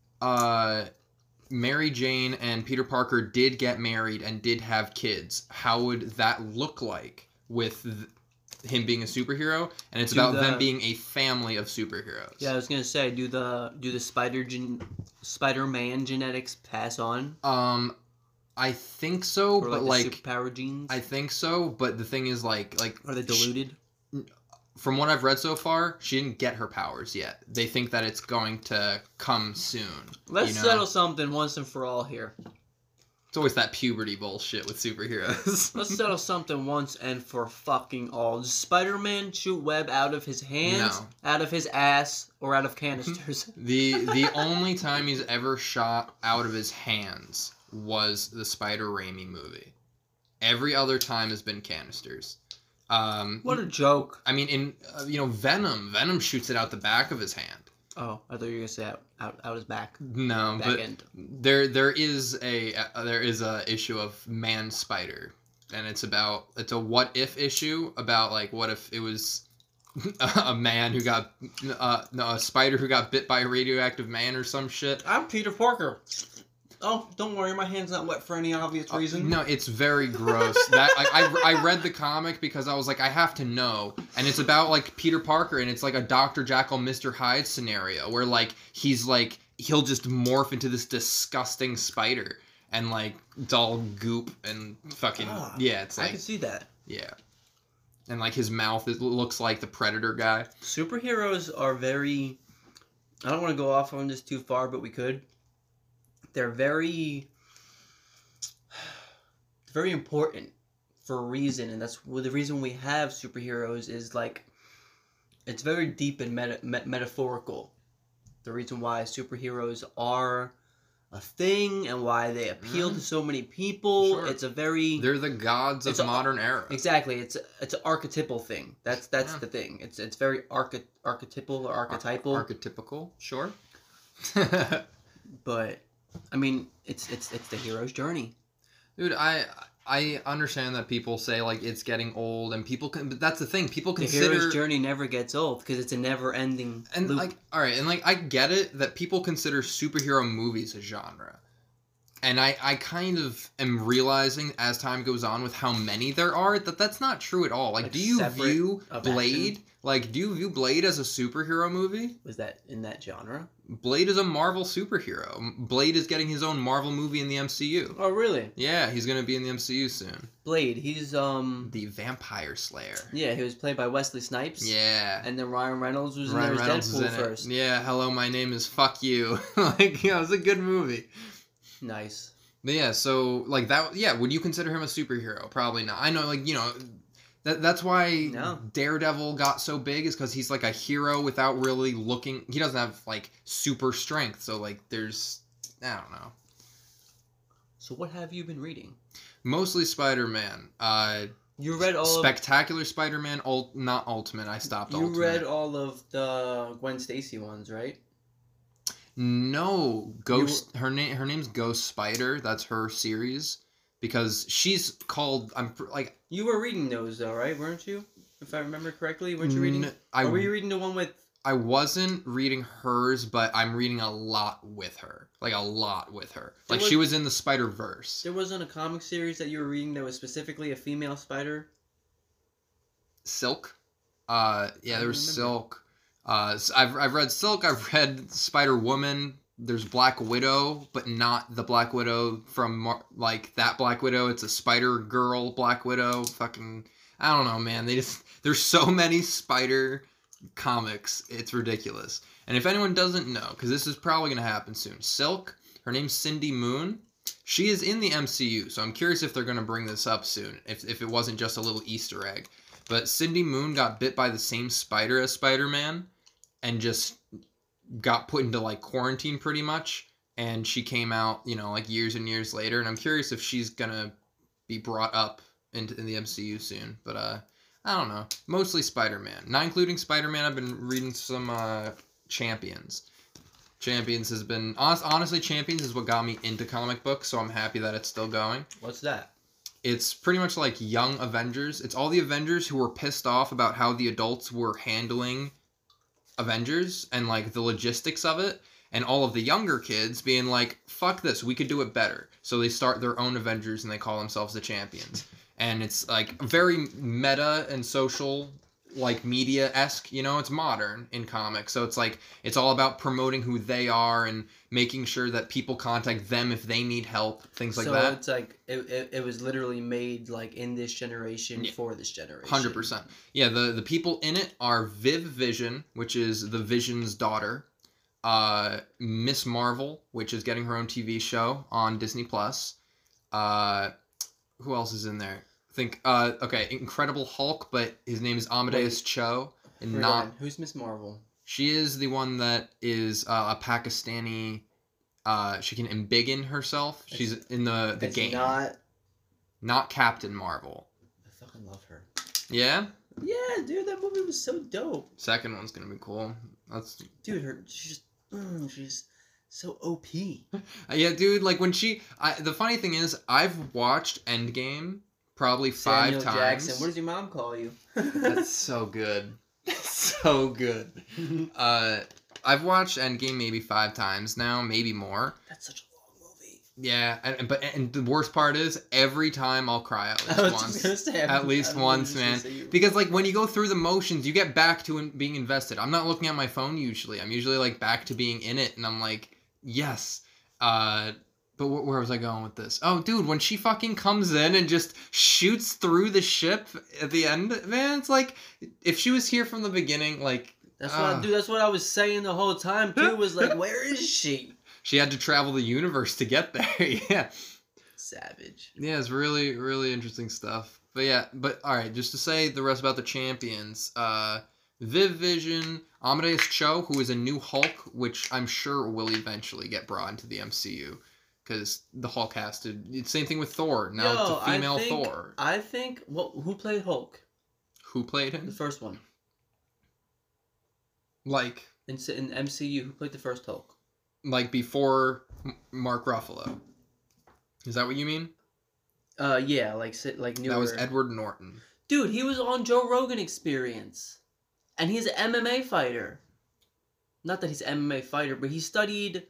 Mary Jane and Peter Parker did get married and did have kids, how would that look like with him being a superhero? And it's about them being a family of superheroes.
Yeah, I was gonna say, do the Spider-Man genetics pass on?
I think so,
Or
but
like the superpower genes?
I think so, but the thing is like
are they diluted?
From what I've read so far, she didn't get her powers yet. They think that it's going to come soon.
Let's settle something once and for all here.
It's always that puberty bullshit with superheroes.
Let's settle something once and for fucking all. Does Spider-Man shoot web out of his hands, out of his ass, or out of canisters?
The only time he's ever shot out of his hands was the Spider Raimi movie. Every other time has been canisters.
What a joke.
I mean, in Venom shoots it out the back of his hand.
Oh, I thought you were gonna say out his back.
No,
back
but
end.
there is a issue of Man Spider, and it's a what if issue about like what if it was a man who got a spider who got bit by a radioactive man or some shit.
I'm Peter Parker. Oh, don't worry, my hand's not wet for any obvious reason.
No, it's very gross. That I read the comic because I was like, I have to know, and it's about like Peter Parker, and it's like a Dr. Jekyll, Mr. Hyde scenario where like he'll just morph into this disgusting spider, and like it's all goop and fucking yeah. It's like
I can see that.
Yeah, and like his mouth looks like the Predator guy.
Superheroes are very. I don't want to go off on this too far, but we could. They're very important for a reason, and that's the reason we have superheroes is like it's very deep and metaphorical. The reason why superheroes are a thing and why they appeal to so many people. Sure. It's a very
they're the gods of modern era.
Exactly, it's an archetypal thing. That's the thing. It's very archetypal or archetypal.
Archetypical, sure.
But I mean, it's the hero's journey.
Dude, I understand that people say like it's getting old, and but that's the thing. People consider
the hero's journey never gets old because it's a never-ending
and
loop.
Like, all right, and like I get it that people consider superhero movies a genre, and I kind of am realizing as time goes on with how many there are that's not true at all. Like do you view Blade? Action? Like, do you view Blade as a superhero movie?
Was that in that genre?
Blade is a Marvel superhero. Blade is getting his own Marvel movie in the MCU.
Oh, really?
Yeah, he's gonna be in the MCU soon.
Blade, he's
the Vampire Slayer.
Yeah, he was played by Wesley Snipes.
Yeah.
And then Ryan Reynolds was in there as Deadpool first.
Yeah, hello, my name is Fuck You. Like, it was a good movie.
Nice.
But yeah, so like that. Yeah, would you consider him a superhero? Probably not. I know, like that's why Daredevil got so big is because he's like a hero without really looking. He doesn't have like super strength, so like I don't know.
So what have you been reading?
Mostly Spider-Man.
You read all
Spectacular Spider-Man, not Ultimate. I stopped Ultimate.
You read all of the Gwen Stacy ones, right?
No, Ghost. Her name's Ghost Spider. That's her series, because she's called.
You were reading those though, right? Weren't you? If I remember correctly, weren't you reading? Or were you reading the one with?
I wasn't reading hers, but I'm reading a lot with her. Like a lot with her. Like she was in the Spider-Verse.
There wasn't a comic series that you were reading that was specifically a female spider.
Silk. There was Silk. I've read Silk. I've read Spider-Woman. There's Black Widow, but not the Black Widow from like that Black Widow. It's a Spider-Girl Black Widow. Fucking, I don't know, man. There's so many Spider comics. It's ridiculous. And if anyone doesn't know, because this is probably going to happen soon, Silk, her name's Cindy Moon. She is in the MCU, so I'm curious if they're going to bring this up soon, if it wasn't just a little Easter egg. But Cindy Moon got bit by the same spider as Spider-Man and just got put into like quarantine pretty much. And she came out, like years and years later. And I'm curious if she's going to be brought up in the MCU soon. But I don't know. Mostly Spider-Man. Not including Spider-Man, I've been reading some Champions. Champions has been... Honestly, Champions is what got me into comic books, so I'm happy that it's still going.
What's that?
It's pretty much like Young Avengers. It's all the Avengers who were pissed off about how the adults were handling Avengers and like the logistics of it. And all of the younger kids being like, fuck this, we could do it better. So they start their own Avengers and they call themselves the Champions. And it's like very meta and social, like media-esque, it's modern in comics. So it's like, it's all about promoting who they are and making sure that people contact them if they need help, things like that.
So it's like, it was literally made like in this generation for this generation.
100%. Yeah, the people in it are Viv Vision, which is the Vision's daughter. Miss Marvel, which is getting her own TV show on Disney+. Who else is in there? I think, Incredible Hulk, but his name is Amadeus Cho. And
who's Miss Marvel?
She is the one that is a Pakistani, she can embiggen herself. She's in the game. Not Captain Marvel.
I fucking love her.
Yeah?
Yeah, dude, that movie was so dope.
Second one's gonna be cool.
Dude, she's so OP.
Yeah, dude, like when the funny thing is, I've watched Endgame probably
Samuel
5 times.
Jackson, what does your mom call you?
That's so good. So good. I've watched Endgame maybe 5 times now, maybe more.
That's such a long movie.
Yeah, and the worst part is every time I'll cry at least once, man. Because like when you go through the motions, you get back to being invested. I'm not looking at my phone usually. I'm usually like back to being in it, and I'm like, yes. But where was I going with this? Oh, dude, when she fucking comes in and just shoots through the ship at the end, man, it's like, if she was here from the beginning, like...
That's what I was saying the whole time, too, was like, where is she?
She had to travel the universe to get there, yeah.
Savage.
Yeah, it's really, really interesting stuff. But yeah, alright, just to say the rest about the Champions, Viv Vision, Amadeus Cho, who is a new Hulk, which I'm sure will eventually get brought into the MCU. Because the Hulk has to... Same thing with Thor. Now it's a female Thor.
I think... who played Hulk?
Who played him?
The first one.
Like...
In MCU, who played the first Hulk?
Like before Mark Ruffalo. Is that what you mean?
Yeah, like newer...
That was Edward Norton.
Dude, he was on Joe Rogan Experience. And he's an MMA fighter. Not that he's an MMA fighter, but he studied...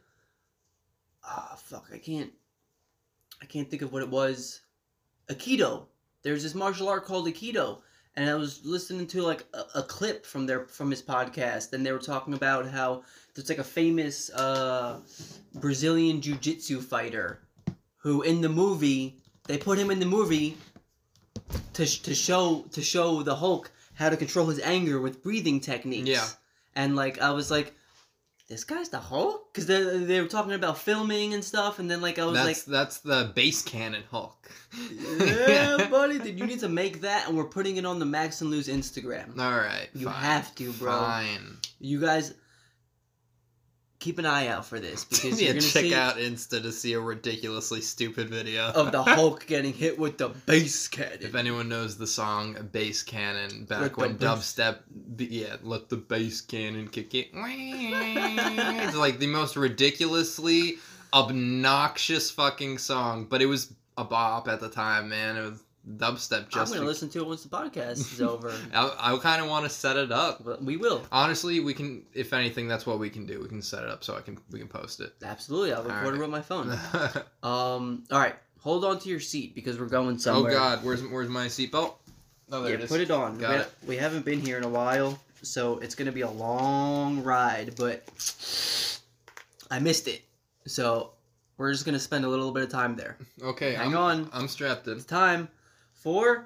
I can't think of what it was. Aikido. There's this martial art called Aikido. And I was listening to like a clip from his podcast, and they were talking about how there's like a famous Brazilian jiu-jitsu fighter who in the movie, they put him in the movie to show the Hulk how to control his anger with breathing techniques.
Yeah.
And like I was like, this guy's the Hulk? Because they were talking about filming and stuff, and then like I was
that's the base canon Hulk.
Yeah, buddy, dude, you need to make that, and we're putting it on the Max and Lou's Instagram.
All right,
you have to, bro.
Fine.
You guys, keep an eye out for this because
Yeah,
you're gonna
check
see
out Insta to see a ridiculously stupid video
of the Hulk getting hit with the bass cannon.
If anyone knows the song Bass Cannon, back
Let the
when
bass-
dubstep, let the bass cannon kick it. It's like the most ridiculously obnoxious fucking song, but it was a bop at the time, man. It was dubstep.
I'm gonna listen to it once the podcast is over.
I kind of want to set it up.
But we will.
Honestly, we can. If anything, that's what we can do. We can set it up so we can post it.
Absolutely, I'll record
All
it
right.
with my phone. All right, hold on to your seat because we're going
Oh
somewhere.
God, where's my seatbelt? Oh, there
Yeah,
it is.
put it on.
Got it.
We haven't been here in a while, so it's gonna be a long ride. But I missed it, so we're just gonna spend a little bit of time there.
Okay,
Hang on.
I'm strapped in.
It's time for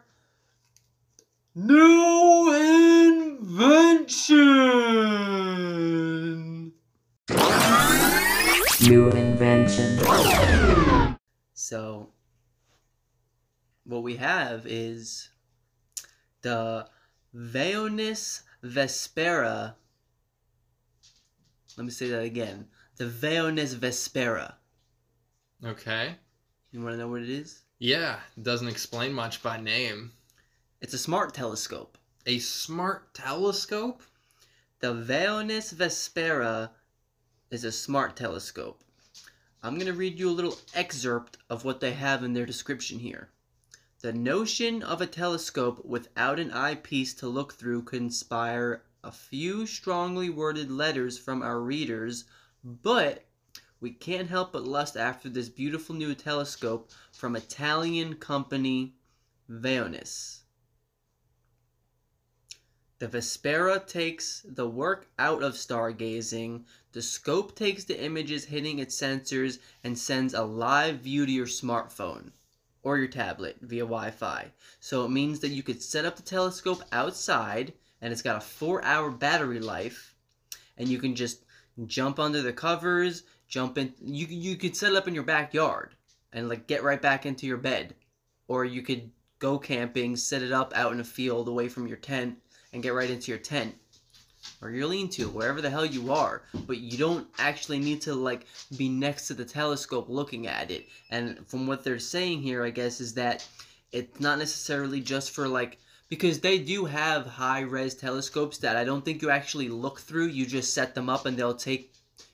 new invention.
New invention.
So, what we have is the Veonis Vespera. Let me say that again. The Veonis Vespera.
Okay.
You want to know what it is?
Yeah, doesn't explain much by name.
It's a smart telescope.
A smart telescope?
The Veonis Vespera is a smart telescope. I'm going to read you a little excerpt of what they have in their description here. The notion of a telescope without an eyepiece to look through could inspire a few strongly worded letters from our readers, but we can't help but lust after this beautiful new telescope from Italian company Veonis. The Vespera takes the work out of stargazing. The scope takes the images hitting its sensors and sends a live view to your smartphone or your tablet via Wi-Fi. So it means that you could set up the telescope outside, and it's got a 4-hour battery life, and you can just jump under the covers, jump in. You could set it up in your backyard and like get right back into your bed, or you could go camping, set it up out in a field away from your tent, and get right into your tent or your lean-to, wherever the hell you are. But you don't actually need to like be next to the telescope looking at it. And from what they're saying here, I guess, is that it's not necessarily just for like, because they do have high-res telescopes that I don't think you actually look through. You just set them up and they'll take,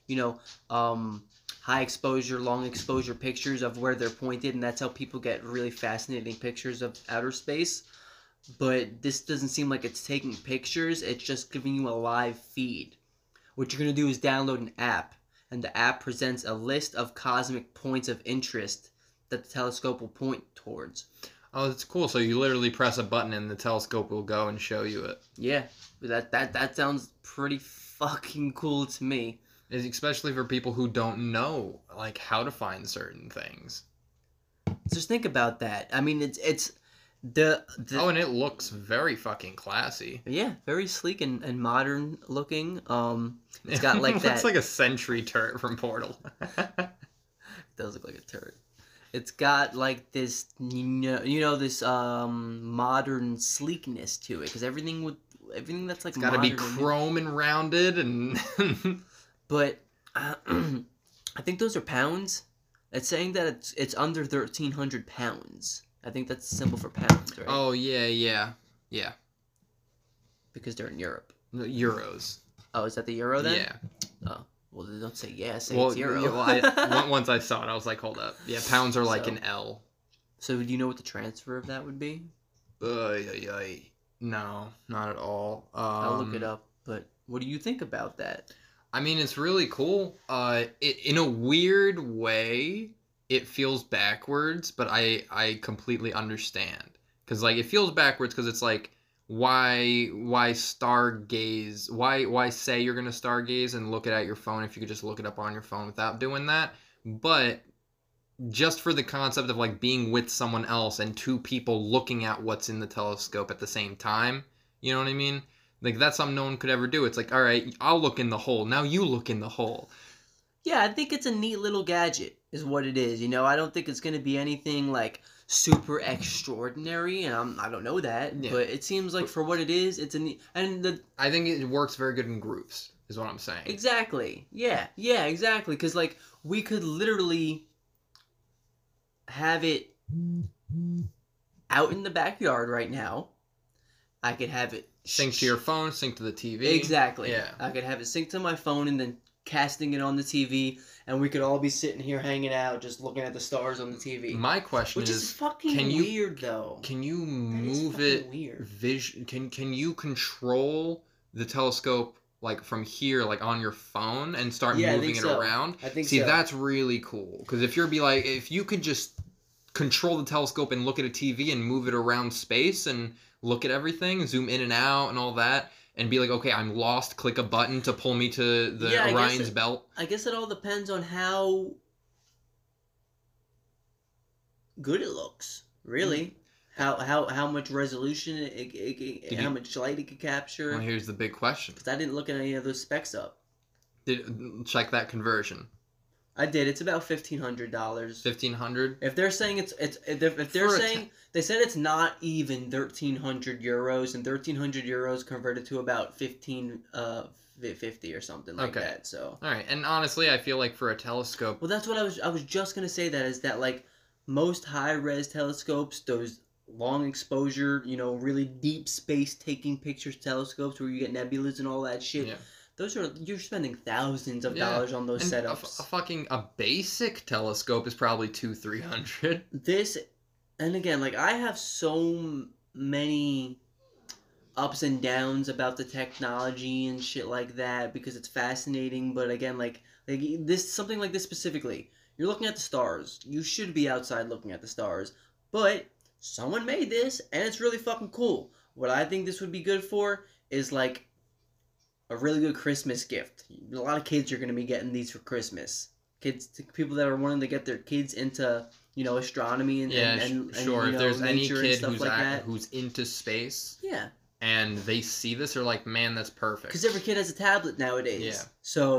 high exposure, long exposure pictures of where they're pointed, and that's how people get really fascinating pictures of outer space. But this doesn't seem like it's taking pictures, it's just giving you a live feed. What you're going to do is download an app, and the app presents a list of cosmic points of interest that the telescope will point towards.
Oh, that's cool. So you literally press a button and the telescope will go and show you it.
Yeah, that sounds pretty fucking cool to me.
Especially for people who don't know like how to find certain things.
Just think about that. I mean, it's the
Oh, and it looks very fucking classy.
yeah, very sleek and modern looking. It's got like that.
It's like a sentry turret from Portal.
It does look like a turret. It's got like this, this modern sleekness to it, because everything that's like
It's got to be
modern
chrome and rounded and.
But I think those are pounds. It's saying that it's under 1,300 pounds. I think that's a symbol for pounds, right?
Oh yeah.
Because they're in Europe.
Euros.
Oh, is that the euro then?
Yeah.
Oh, well, they don't say yeah, say
Well,
it's euro.
yeah, well, once I saw it, I was like, hold up. Yeah, pounds are like
So-
an L.
So do you know what the transfer of that would be?
No, not at all.
I'll look it up. But what do you think about that?
I mean, it's really cool. In a weird way, it feels backwards, but I completely understand. Because, like, it feels backwards because it's like, why stargaze? Why say you're going to stargaze and look it at your phone if you could just look it up on your phone without doing that? But just for the concept of, like, being with someone else and two people looking at what's in the telescope at the same time, you know what I mean? Like, that's something no one could ever do. It's like, all right, I'll look in the hole. Now you look in the hole.
Yeah, I think it's a neat little gadget, is what it is. I don't think it's going to be anything, like, super extraordinary, and I don't know that.
Yeah.
But it seems like for what it is, it's a neat... And
I think it works very good in groups. is what I'm saying.
Exactly. Yeah, exactly. Because, like, we could literally have it out in the backyard right now. I could have it
Sync to your phone, sync to the TV.
Exactly.
Yeah.
I could have it sync to my phone and then casting it on the TV, and we could all be sitting here hanging out, just looking at the stars on the TV.
My question
Which is fucking weird, though.
Can you move it?
Weird.
Can you control the telescope like from here, like on your phone, and start moving it around?
I think
See,
so.
that's really cool. Because if you could just control the telescope and look at a TV and move it around space and look at everything, zoom in and out and all that, and be like, okay, I'm lost, click a button to pull me to the Orion's belt.
I guess it all depends on how good it looks, really. How much resolution, how much light it could capture.
Well, here's the big question.
Because I didn't look at any of those specs up.
Check that conversion.
I did. It's about $1,500.
$1,500.
If they're saying if they're saying they said it's not even 1,300 euros, and 1,300 euros converted to about 1,550 or something like that. So
all right, and honestly, I feel like for a telescope,
well, that's what I was just gonna say. That is that like most high res telescopes, those long exposure, really deep space taking pictures telescopes where you get nebulas and all that shit.
Yeah.
You're spending thousands of dollars on those
and
setups.
A basic telescope is probably $200-300.
This, and again, like I have so many ups and downs about the technology and shit like that because it's fascinating. But again, like this, something like this specifically, you're looking at the stars. You should be outside looking at the stars, but someone made this and it's really fucking cool. What I think this would be good for is like a really good Christmas gift. A lot of kids are going to be getting these for Christmas. People that are wanting to get their kids into, astronomy and
sure. If there's any kid
who's
into space,
yeah,
and they see this, they're like, man, that's perfect.
Because every kid has a tablet nowadays.
Yeah.
So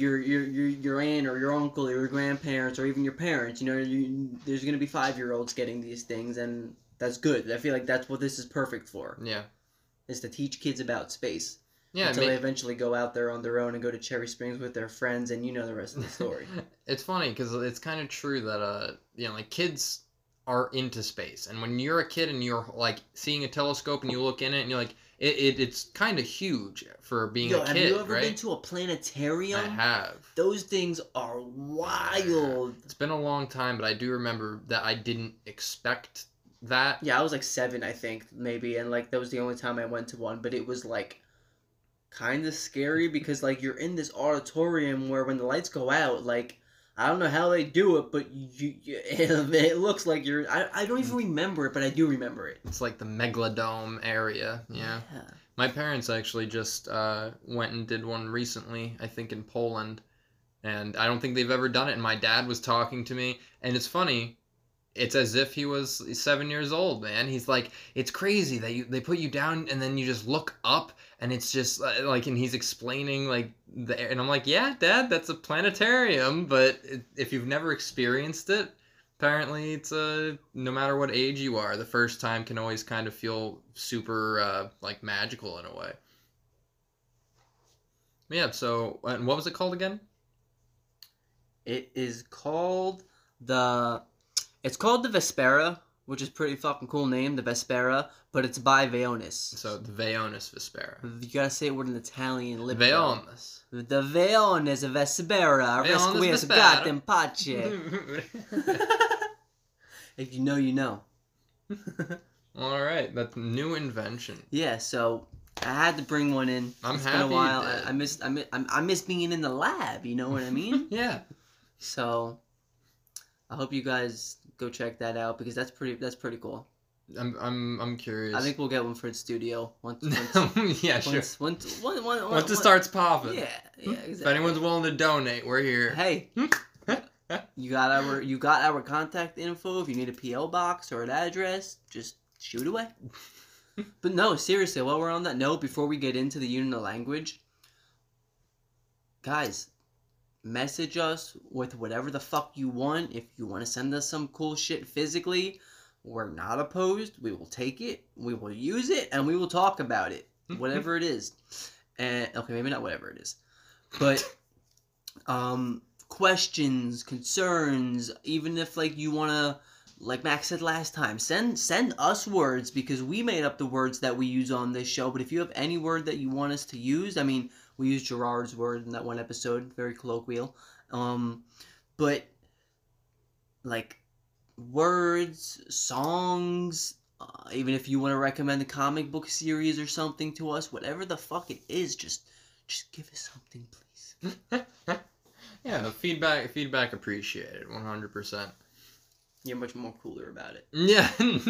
your aunt or your uncle or your grandparents or even your parents, there's going to be 5-year-olds getting these things, and that's good. I feel like that's what this is perfect for.
Yeah.
Is to teach kids about space.
Yeah,
until they eventually go out there on their own and go to Cherry Springs with their friends, and the rest of the story.
It's funny because it's kind of true that like kids are into space, and when you're a kid and you're like seeing a telescope and you look in it and you're like, it's kind of huge for being a kid.
Have you ever been
right?
to a planetarium?
I have.
Those things are wild.
It's been a long time, but I do remember that I didn't expect that.
Yeah, I was like 7, I think, maybe, and like that was the only time I went to one, but it was like kind of scary because like you're in this auditorium where when the lights go out, like I don't know how they do it, but it looks like you're I don't even remember it, but I do remember it.
It's like the Megalodome area. Yeah. My parents actually just went and did one recently, I think in Poland, and I don't think they've ever done it, and my dad was talking to me, and it's funny. It's as if he was 7 years old, man. He's like, it's crazy that they put you down and then you just look up and it's just like, and he's explaining like, and I'm like, yeah, Dad, that's a planetarium. But if you've never experienced it, apparently it's no matter what age you are, the first time can always kind of feel super like magical in a way. Yeah. So, and what was it called again?
It is called It's called the Vespera, which is a pretty fucking cool name, the Vespera, but it's by Vaonis.
So the Vaonis Vespera.
You gotta say it with an Italian lip.
Vaonis.
The Vaonis Vespera. Resquies gatem pace. If you know, you know.
All right, that's a new invention.
Yeah, so I had to bring one in.
It's
been a while. I miss being in the lab. You know what I mean?
Yeah.
So I hope you guys go check that out because that's pretty cool.
I'm curious.
I think we'll get one for the studio once
yeah, sure.
Once
it starts popping.
Yeah, exactly.
If anyone's willing to donate, we're here.
Hey, you got our contact info. If you need a PO box or an address, just shoot away. But no, seriously, while we're on that note, before we get into the unit of language, guys, message us with whatever the fuck you want. If you want to send us some cool shit physically, we're not opposed. We will take it, we will use it, and we will talk about it. Whatever it is. And okay, maybe not whatever it is. But questions, concerns, even if like you wanna, like Max said last time, send us words, because we made up the words that we use on this show. But if you have any word that you want us to use, I mean, we used Gerard's word in that one episode, very colloquial. But like words, songs, even if you want to recommend a comic book series or something to us, whatever the fuck it is, just give us something, please.
Yeah, feedback appreciated, 100%.
You're much more cooler about it.
Yeah.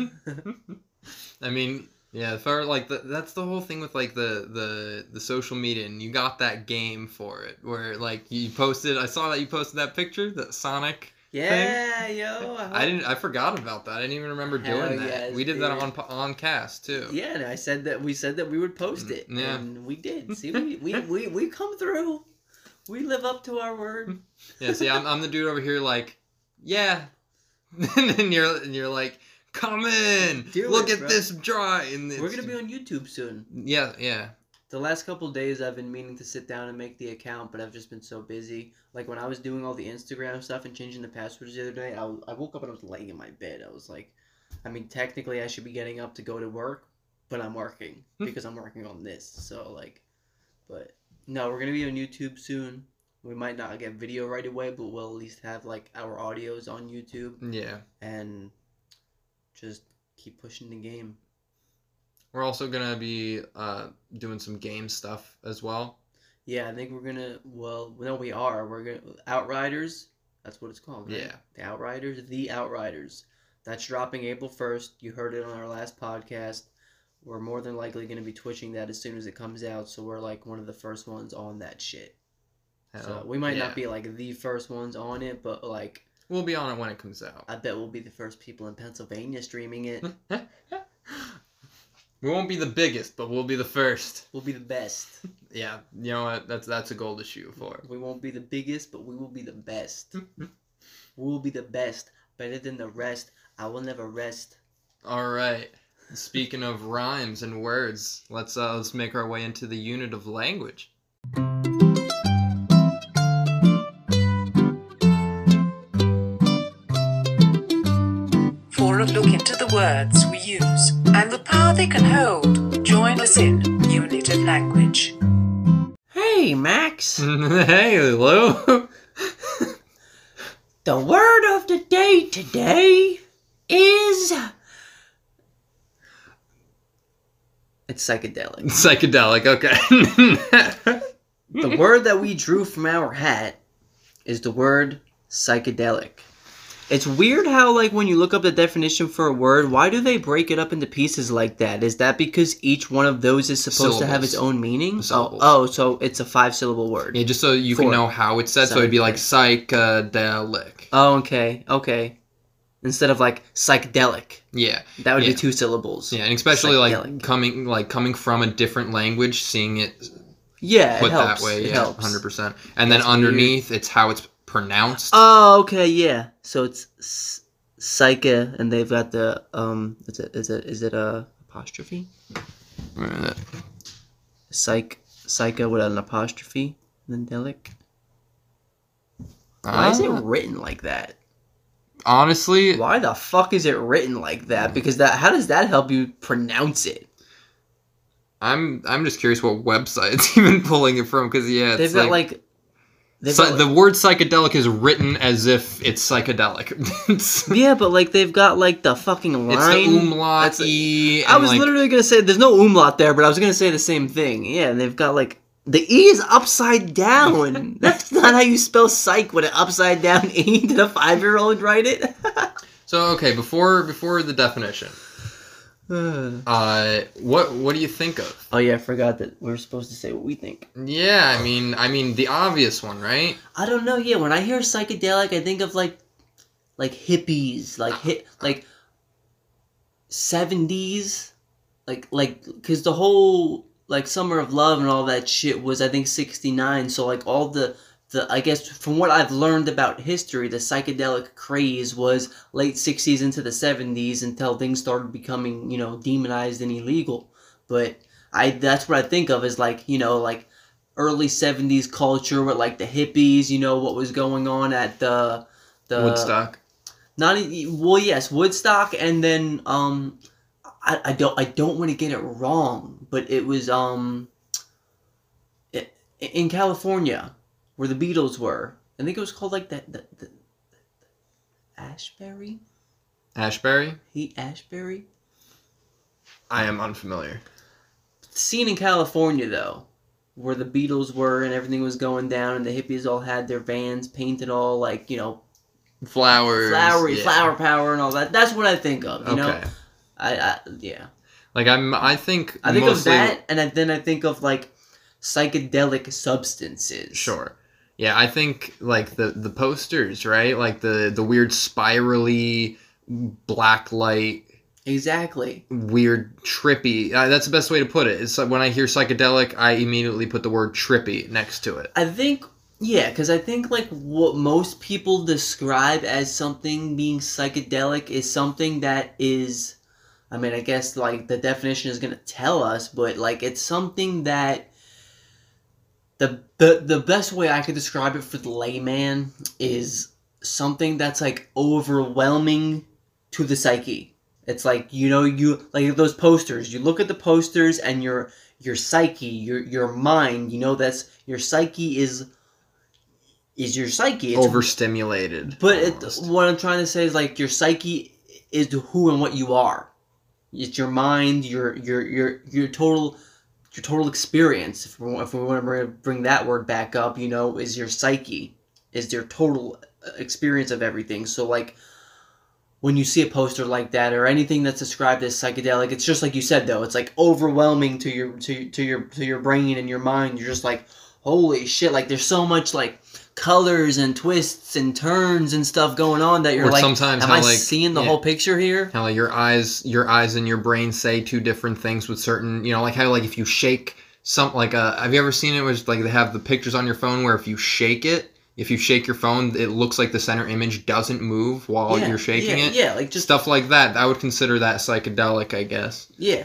I mean, yeah, for like that's the whole thing with like the social media, and you got that game for it where like you posted. I saw that you posted that picture, that Sonic.
Yeah,
thing.
yo.
I forgot about that. I didn't even remember doing that.
Yes,
we did that on cast too.
Yeah, and we said that we would post it.
Yeah.
And we did. See, we come through. We live up to our word.
Yeah, see, I'm the dude over here like, yeah. and you're like, come in. Look at this dry. And
we're gonna be on YouTube soon.
Yeah.
The last couple of days I've been meaning to sit down and make the account, but I've just been so busy. Like when I was doing all the Instagram stuff and changing the passwords the other day, I woke up and I was laying in my bed. I was like, I mean, technically I should be getting up to go to work, but I'm working because I'm working on this. So like, but no, we're going to be on YouTube soon. We might not get video right away, but we'll at least have like our audios on YouTube.
Yeah. And
just keep pushing the game.
We're also going to be doing some game stuff as well.
Yeah, I think we're going to, well, no, we are. We're going to, Outriders, that's what it's called, right?
Yeah.
The Outriders. That's dropping April 1st. You heard it on our last podcast. We're more than likely going to be twitching that as soon as it comes out, so we're like one of the first ones on that shit. So we might not be like the first ones on it, but like...
We'll be on it when it comes out.
I bet we'll be the first people in Pennsylvania streaming it.
We won't be the biggest, but we'll be the first.
We'll be the best.
Yeah, you know what? That's a goal to shoot for.
We won't be the biggest, but we will be the best. We will be the best, better than the rest. I will never rest.
All right. Speaking of rhymes and words, let's make our way into the unit of language.
For a look into the words we use and the power they can hold, join us in Unit of Language.
Hey, Max.
Hey, Lou.
The word of the day today is... It's psychedelic.
Psychedelic, okay.
The word that we drew from our hat is the word psychedelic. It's weird how, like, when you look up the definition for a word, why do they break it up into pieces like that? Is that because each one of those is supposed to have its own meaning? Oh, so it's a 5-syllable word.
Yeah, just so you can know how it's said, so it'd be like psychedelic.
Oh, okay. Instead of like psychedelic.
Yeah.
That would be 2 syllables.
Yeah, and especially like coming from a different language, seeing it put that way,
it helps.
100%. And then underneath, it's how it's pronounced.
Oh, okay, yeah. So it's psyche, and they've got the is it a apostrophe? Psyche with an apostrophe, and then delic. Why is it written like that?
Honestly,
why the fuck is it written like that? Because how does that help you pronounce it?
I'm just curious what website it's even pulling it from, because
they've got like
the word psychedelic is written as if it's psychedelic.
Yeah, but like they've got like the fucking line.
It's the umlaut.
I was literally gonna say there's no umlaut there, but I was gonna say the same thing. Yeah, and they've got like the E is upside down. That's not how you spell psych. With an upside down E, did a 5-year-old write it?
So okay, before the definition. What do you think of?
Oh yeah, I forgot that we're supposed to say what we think.
Yeah, I mean the obvious one, right?
I don't know. Yeah, when I hear psychedelic, I think of like hippies, like 70s, like because the whole like Summer of Love and all that shit was I think 69. So like all the I guess from what I've learned about history, the psychedelic craze was late 60s into the 70s until things started becoming, demonized and illegal. But that's what I think of as like, like early 70s culture with like the hippies, you know, what was going on at the
Woodstock.
Yes, Woodstock, and then I don't want to get it wrong, but it was in California where the Beatles were. I think it was called like the Ashbury?
Ashbury?
Ashbury?
I am unfamiliar.
Scene in California though, where the Beatles were and everything was going down and the hippies all had their vans painted all like, you know,
Flowers.
flowery,
yeah.
flower power and all that. That's what I think of, you know? Yeah.
Like I think
I think
mostly,
of that, and then I think of like psychedelic substances.
Sure. Yeah, I think like the posters, right? Like the weird spirally black light,
Exactly.
weird trippy. That's the best way to put it. It's like when I hear psychedelic, I immediately put the word trippy next to it.
I think, yeah, because I think like what most people describe as something being psychedelic is something that is, I mean, I guess like the definition is going to tell us, but like it's something that the best way I could describe it for the layman is something that's like overwhelming to the psyche. It's like, you know, you like those posters. You look at the posters and your psyche, your mind, you know, that's your psyche is your psyche. It's
Overstimulated.
But what I'm trying to say is like your psyche is who and what you are. It's your mind, your total experience. If we want to bring that word back up, you know, is your psyche, is your total experience of everything. So like when you see a poster like that or anything that's described as psychedelic, it's just like you said though. It's like overwhelming to your brain and your mind. You're just like, holy shit! Like there's so much like colors and twists and turns and stuff going on that you're
or
like,
sometimes
am I seeing the whole picture here?
How like your eyes and your brain say two different things with certain, you know, like how like if you shake some like have you ever seen it where it's like they have the pictures on your phone where if you shake your phone, it looks like the center image doesn't move while you're shaking it.
Yeah, like just
stuff like that. I would consider that psychedelic, I guess.
Yeah.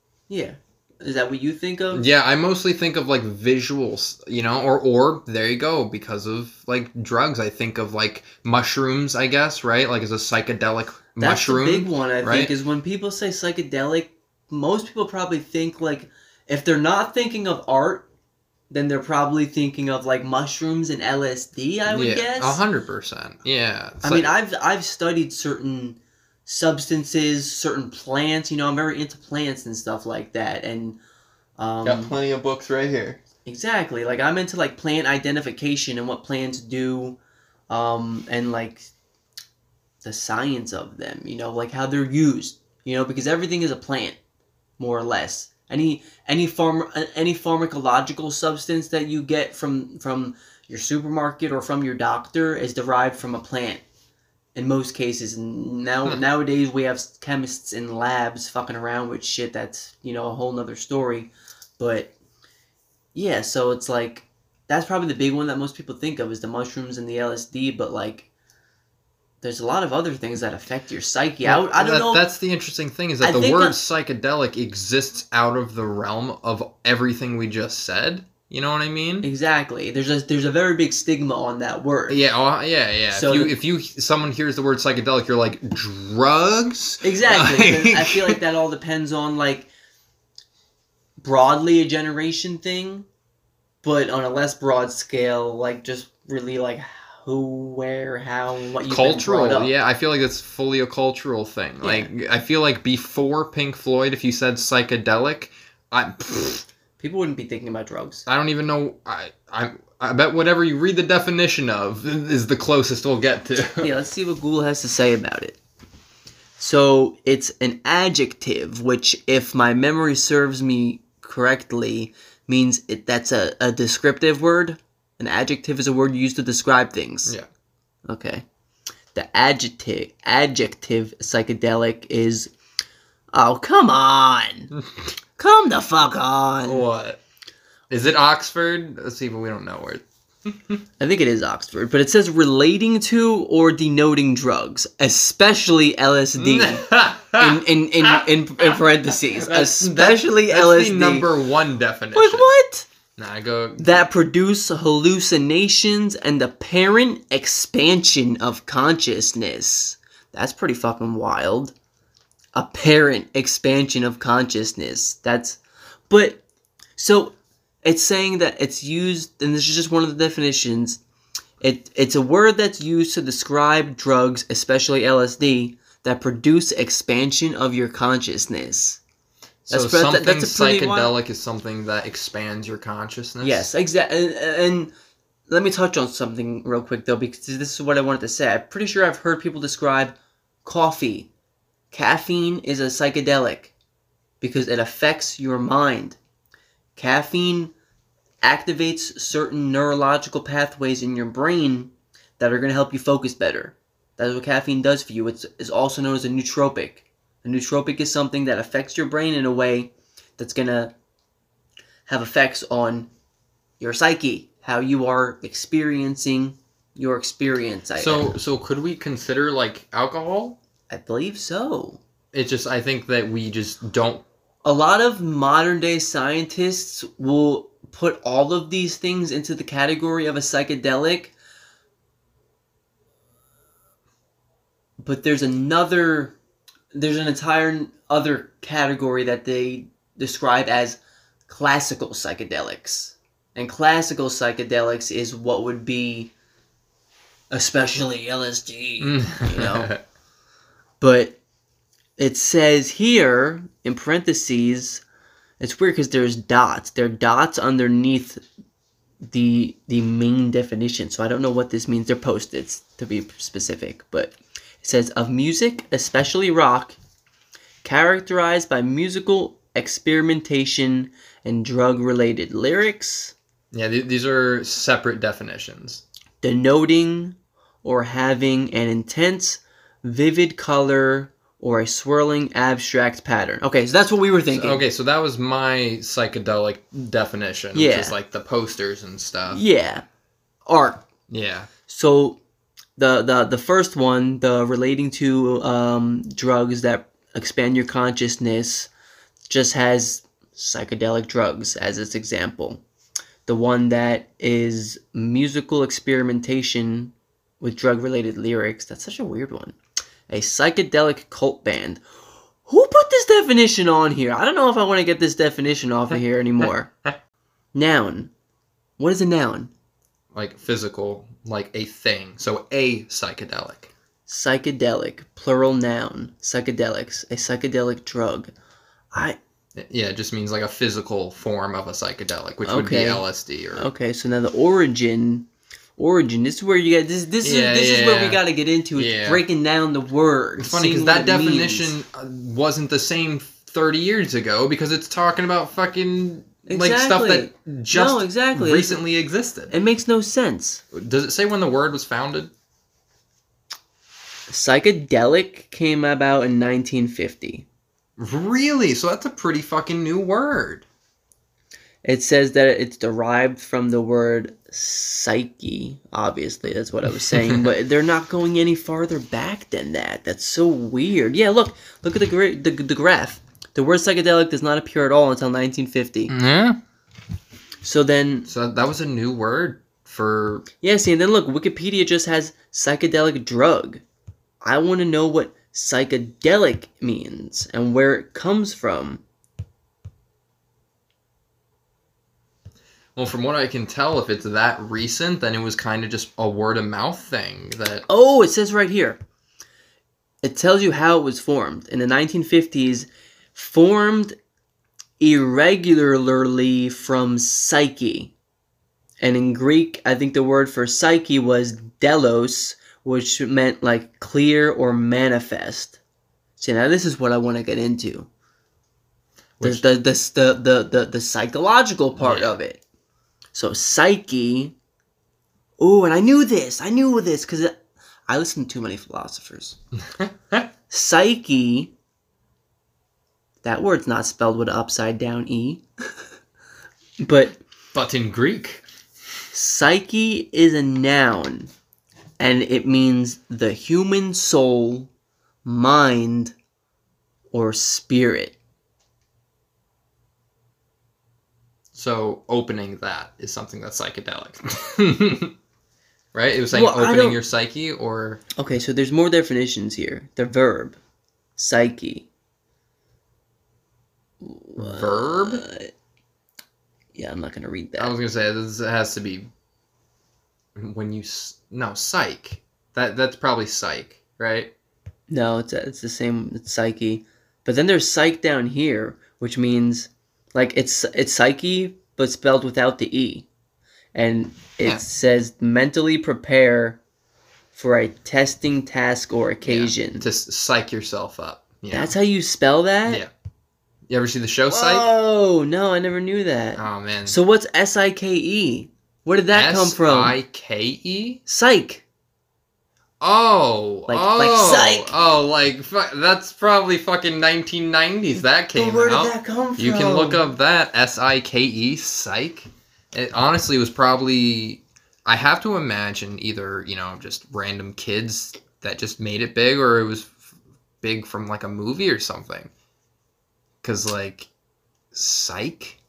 Is that what you think of?
Yeah, I mostly think of like visuals, you know, or there you go, because of like drugs. I think of like mushrooms, I guess, right? Like as a psychedelic mushroom.
That's the big one, I
right?
think, is when people say psychedelic, most people probably think like, if they're not thinking of art, then they're probably thinking of like mushrooms and LSD, I would guess.
100%. Yeah.
I mean, I've studied certain substances, certain plants. You know, I'm very into plants and stuff like that, and
got plenty of books right here.
Exactly, like I'm into like plant identification and what plants do, and like the science of them. You know, like how they're used. You know, because everything is a plant, more or less. Any pharmacological substance that you get from your supermarket or from your doctor is derived from a plant. In most cases, nowadays we have chemists in labs fucking around with shit that's, you know, a whole nother story. But yeah, so it's like that's probably the big one that most people think of is the mushrooms and the LSD. But like, there's a lot of other things that affect your psyche.
Well,
I don't know.
That's the interesting thing is that the word psychedelic exists out of the realm of everything we just said. You know what I mean?
Exactly. There's a very big stigma on that word.
Yeah. Yeah.
So
if someone hears the word psychedelic, you're like, drugs?
Exactly. I feel like that all depends on like broadly a generation thing, but on a less broad scale, like just really like who, where, how, what you've
cultural.
been brought up.
Yeah, I feel like it's fully a cultural thing.
Yeah.
Like I feel like before Pink Floyd, if you said psychedelic,
people wouldn't be thinking about drugs.
I don't even know. I bet whatever you read the definition of is the closest we'll get to.
Yeah, let's see what Google has to say about it. So it's an adjective, which, if my memory serves me correctly, means that's a descriptive word. An adjective is a word used to describe things.
Yeah.
Okay. The adjective psychedelic is... Oh, come on! Come the fuck on!
What? Is it Oxford? Let's see, but we don't know where.
I think it is Oxford, but it says relating to or denoting drugs, especially LSD. in parentheses, especially
that's
LSD.
the number one definition.
Like what?
Nah, go.
that produce hallucinations and apparent expansion of consciousness. That's pretty fucking wild. Apparent expansion of consciousness. But, so, it's saying that it's used, and this is just one of the definitions, it's a word that's used to describe drugs, especially LSD, that produce expansion of your consciousness.
So
That's
something
pretty
psychedelic
wild.
is something that expands your consciousness?
Yes, exactly. And let me touch on something real quick, though, because this is what I wanted to say. I'm pretty sure I've heard people describe coffee. Caffeine is a psychedelic because it affects your mind. Caffeine activates certain neurological pathways in your brain that are going to help you focus better. That is what caffeine does for you. It's also known as a nootropic. A nootropic is something that affects your brain in a way that's going to have effects on your psyche, how you are experiencing your experience.
So could we consider like alcohol?
I believe so.
It's just I think that we just don't.
A lot of modern day scientists will put all of these things into the category of a psychedelic, but there's an entire other category that they describe as classical psychedelics. And classical psychedelics is what would be especially LSD, you know. But it says here in parentheses, it's weird because there's dots. There are dots underneath the main definition. So I don't know what this means. They're post-its to be specific, but it says of music, especially rock, characterized by musical experimentation and drug-related lyrics.
Yeah, these are separate definitions.
Denoting or having an intense, vivid color or a swirling abstract pattern. Okay, so that's what we were thinking.
So that was my psychedelic definition,
Yeah.
which is like the posters and stuff.
Yeah. Art.
Yeah.
So the first one, the relating to drugs that expand your consciousness, just has psychedelic drugs as its example. The one that is musical experimentation with drug-related lyrics, that's such a weird one. A psychedelic cult band. Who put this definition on here? I don't know if I want to get this definition off of here anymore. Noun. What is a noun?
Like physical, like a thing. So a psychedelic.
Psychedelic, plural noun. Psychedelics, a psychedelic drug.
Yeah, it just means like a physical form of a psychedelic, which would be
Okay.
LSD or.
Okay, so now the origin. This is where you get this. This is where we got to get into it.
Yeah.
Breaking down the word.
It's funny because
seeing
that
what it means.
definition wasn't the same 30 years ago because it's talking about fucking like
Exactly.
stuff that just
No, exactly.
recently existed.
It makes no sense.
Does it say when the word was founded?
Psychedelic came about in 1950.
Really? So that's a pretty fucking new word.
It says that it's derived from the word psyche. Obviously, that's what I was saying. But they're not going any farther back than that. That's so weird. Yeah, look at the graph. The word psychedelic does not appear at all until 1950.
Yeah.
So then,
So that was a new word for.
yeah, see, and then look, Wikipedia just has psychedelic drug. I want to know what psychedelic means and where it comes from.
Well, from what I can tell, if it's that recent, then it was kind of just a word of mouth thing that.
Oh, it says right here. It tells you how it was formed. In the 1950s, formed irregularly from psyche. And in Greek, I think the word for psyche was delos, which meant like clear or manifest. See, now this is what I want to get into.
Which-
The psychological part
Yeah.
of it. So psyche. Oh, and I knew this because I listened to too many philosophers. Psyche. That word's not spelled with an upside down E. But
But in Greek.
psyche is a noun. And it means the human soul, mind, or spirit.
So opening that is something that's psychedelic. Right? It was saying
Well, I
opening
don't-
your psyche or...
Okay, so there's more definitions here. The verb, psyche.
Verb?
Yeah, I'm not gonna read that.
I was going to say, this has to be... When you... No, psych. That's probably psych, right?
No, it's the same. It's psyche, but then there's psych down here, which means like it's psyche, but spelled without the e, and it
Yeah.
says mentally prepare for a testing task or occasion.
Yeah, to psych yourself up. You know?
That's how you spell that.
Yeah. You ever see the show Psych?
Oh no, I never knew that.
Oh, man.
So what's SIKE? Where did that come from?
S-I-K-E?
Psych.
Oh,
Like psych.
Oh, that's probably fucking 1990s. That came
But where
out.
did that come from?
You can look up that S-I-K-E, psych. It honestly was probably. I have to imagine either just random kids that just made it big, or it was big from like a movie or something. Cause like, psych.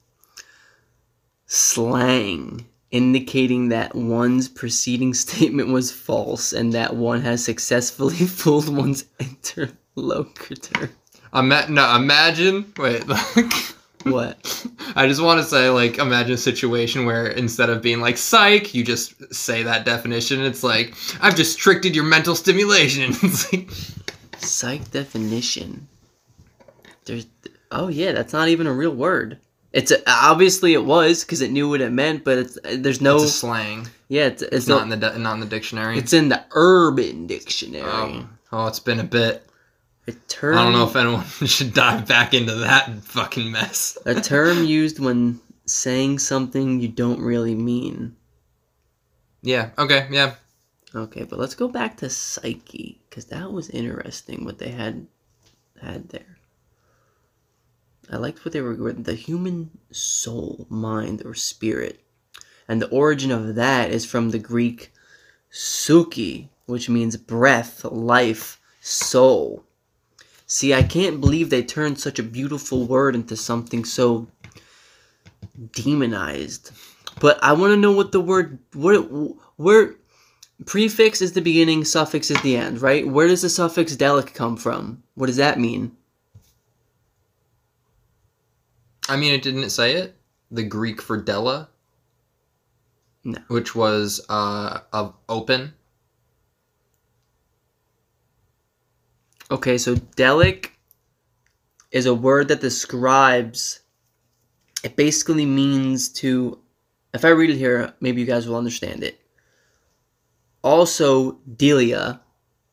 Slang, indicating that one's preceding statement was false and that one has successfully fooled one's interlocutor.
Imagine. Wait.
What?
I just want to say, like, imagine a situation where instead of being like, psych, you just say that definition. It's like, I've just tricked your mental stimulation. It's like...
Psych definition. Oh yeah, that's not even a real word. Obviously it was because it knew what it meant, but there's no.
It's a slang.
Yeah,
It's not in the dictionary.
It's in the Urban Dictionary.
Oh, it's been a bit.
A term.
I don't know if anyone should dive back into that fucking mess.
A term used when saying something you don't really mean.
Yeah. Okay. Yeah.
Okay, but let's go back to psyche because that was interesting what they had there. I liked what they were the human soul, mind, or spirit, and the origin of that is from the Greek "psyche," which means breath, life, soul. See, I can't believe they turned such a beautiful word into something so demonized. But I want to know what the word where prefix is the beginning, suffix is the end, right? Where does the suffix delic come from? What does that mean?
I mean, it didn't say it. The Greek for dela.
No.
Which was of open.
Okay, so delic is a word that describes. It basically means to. If I read it here, maybe you guys will understand it. Also, delia.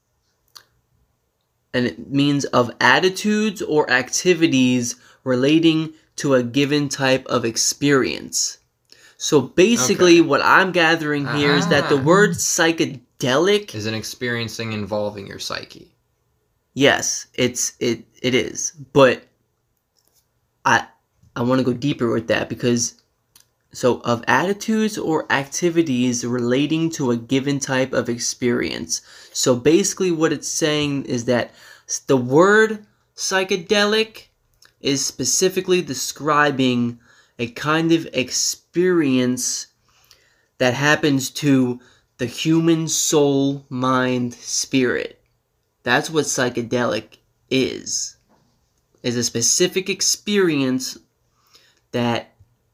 And it means of attitudes or activities relating to a given type of experience. So basically,
Okay.
what I'm gathering here is that the word psychedelic
Is an experiencing involving your psyche.
yes, it is. But I want to go deeper with that because so of attitudes or activities relating to a given type of experience. So basically what it's saying is that the word psychedelic is specifically describing a kind of experience that happens to the human soul, mind, spirit. That's what psychedelic is a specific experience that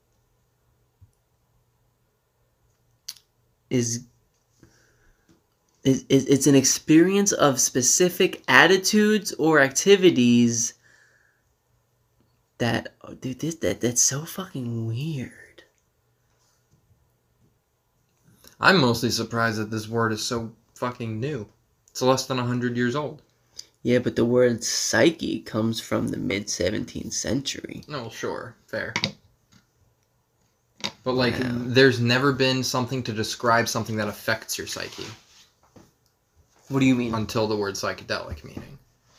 it's an experience of specific attitudes or activities that that's so fucking weird.
I'm mostly surprised that this word is so fucking new. It's less than 100 years old.
Yeah, but the word psyche comes from the mid 17th century.
No, sure. Fair. But, like,
Yeah.
there's never been something to describe something that affects your psyche
What do you mean?
until the word psychedelic, meaning.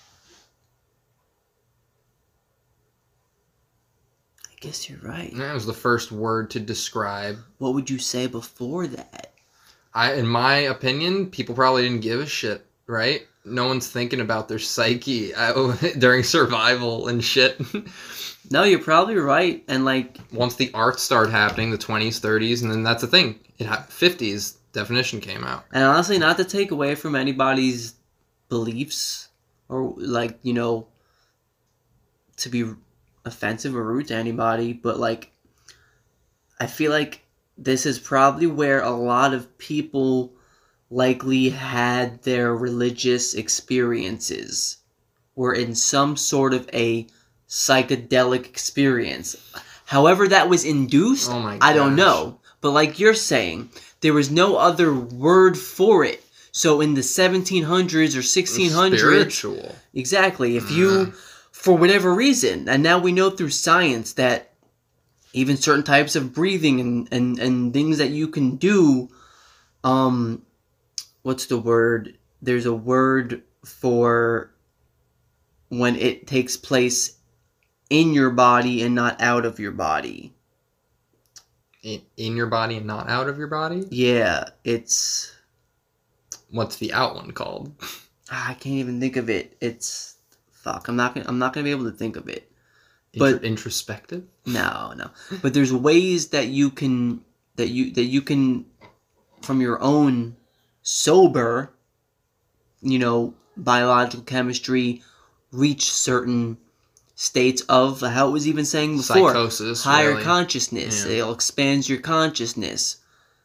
I guess you're right.
And that was the first word to describe.
What would you say before that?
In my opinion, people probably didn't give a shit, right? no one's thinking about their psyche during survival and shit.
No, you're probably right. And like,
once the arts started happening, the 20s, 30s, and then that's the thing. 50s definition came out.
and honestly, not to take away from anybody's beliefs or like, you know, to be offensive or rude to anybody, but like, I feel like this is probably where a lot of people likely had their religious experiences, were in some sort of a psychedelic experience. However that was induced,
Oh my
I don't
gosh.
know. But like you're saying, there was no other word for it. So in the 1700s or 1600s,
Spiritual.
exactly, if you, for whatever reason, and now we know through science that even certain types of breathing and things that you can do, what's the word? There's a word for when it takes place in your body and not out of your body.
In your body and not out of your body?
Yeah, it's...
What's the out one called?
I can't even think of it. It's... Fuck, I'm not gonna be able to think of it. But
Introspective?
No. But there's ways that you can from your own sober, you know, biological chemistry, reach certain states of, how it was even saying before,
Psychosis.
higher
really.
consciousness.
Yeah.
It expands your consciousness.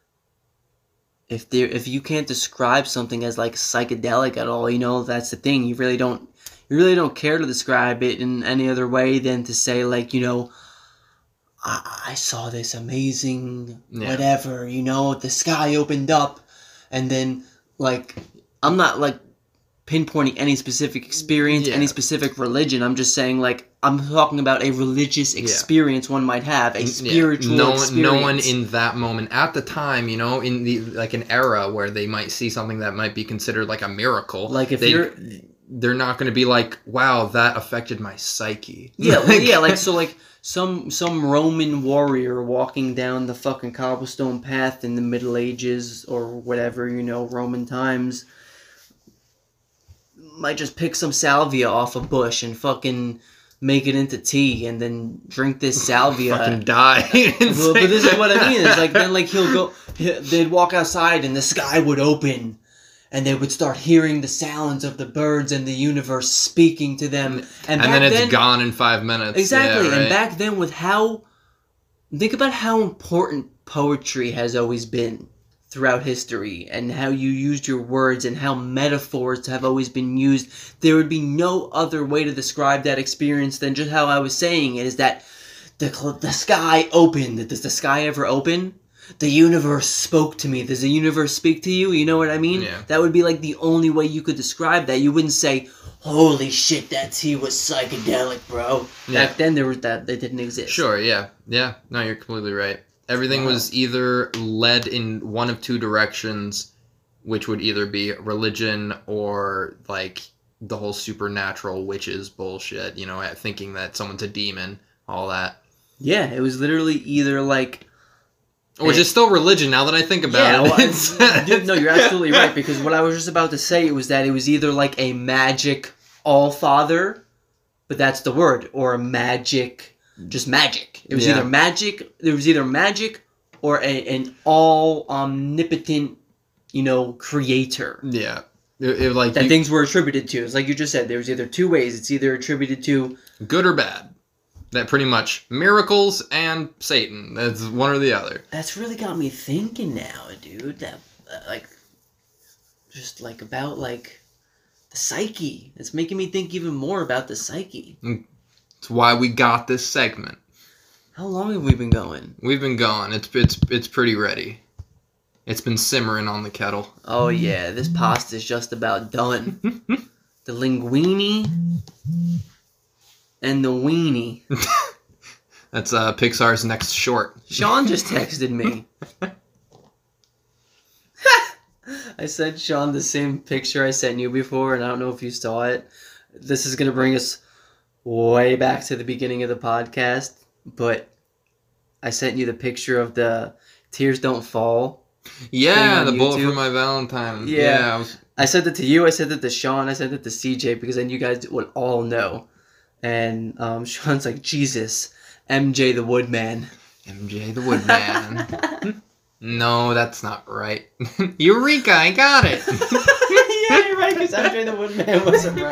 If you can't describe something as like psychedelic at all, you know, that's the thing. You really don't care to describe it in any other way than to say, like, you know, I saw this amazing whatever, you know, the sky opened up, and then, like, I'm not, like, pinpointing any specific experience, any specific religion. I'm just saying, like, I'm talking about a religious experience one might have, a spiritual experience.
No one in that moment, at the time, you know, in the, like, an era where they might see something that might be considered, like, a miracle.
Like, if
they're not going to be like, wow, that affected my psyche.
Yeah, well, yeah, like, so, like, some Roman warrior walking down the fucking cobblestone path in the Middle Ages or whatever, you know, Roman times, might just pick some salvia off a bush and fucking make it into tea and then drink this salvia.
Fucking die.
Well, but this is what I mean. It's like, then, like, they'd walk outside and the sky would open and they would start hearing the sounds of the birds and the universe speaking to them. And
then it's gone in 5 minutes.
Exactly.
Yeah, right?
And back then, with think about how important poetry has always been throughout history, and how you used your words, and how metaphors have always been used. There would be no other way to describe that experience than just how I was saying it, is that the sky opened. Does the sky ever open? The universe spoke to me. Does the universe speak to you? You know what I mean?
Yeah.
That would be like the only way you could describe that. You wouldn't say, holy shit, that tea was psychedelic, bro.
Yeah.
Back then, that didn't exist.
Sure, yeah. Yeah, no, you're completely right. Everything was either led in one of two directions, which would either be religion or, like, the whole supernatural witches bullshit, you know, thinking that someone's a demon, all that.
Yeah, it was literally either, like...
Which is still religion now that I think about it.
Well, no, you're absolutely right, because what I was just about to say was that it was either like a magic all-father, but that's the word, or a magic, just magic. It was either magic, or an all-omnipotent, you know, creator.
Yeah. It like
that things were attributed to. It's like you just said, there was either two ways. It's either attributed to...
good or bad. That pretty much miracles and Satan. That's one or the other.
That's really got me thinking now, dude. That like, just like about like the psyche. It's making me think even more about the psyche.
It's why we got this segment.
How long have we been going?
We've been going. It's pretty ready. It's been simmering on the kettle.
Oh yeah, this pasta's just about done. The linguine and the weenie.
That's Pixar's next short.
Sean just texted me. I sent Sean the same picture I sent you before, and I don't know if you saw it. This is going to bring us way back to the beginning of the podcast, but I sent you the picture of the Tears Don't Fall.
Yeah, the bullet
YouTube.
for my Valentine.
Yeah. I said that to you, I said that to Sean, I said that to CJ, because then you guys would all know. And Sean's like, Jesus, MJ the Woodman.
MJ the Woodman. No, that's not right. Eureka, I got it.
Yeah, you're right, because MJ the Woodman wasn't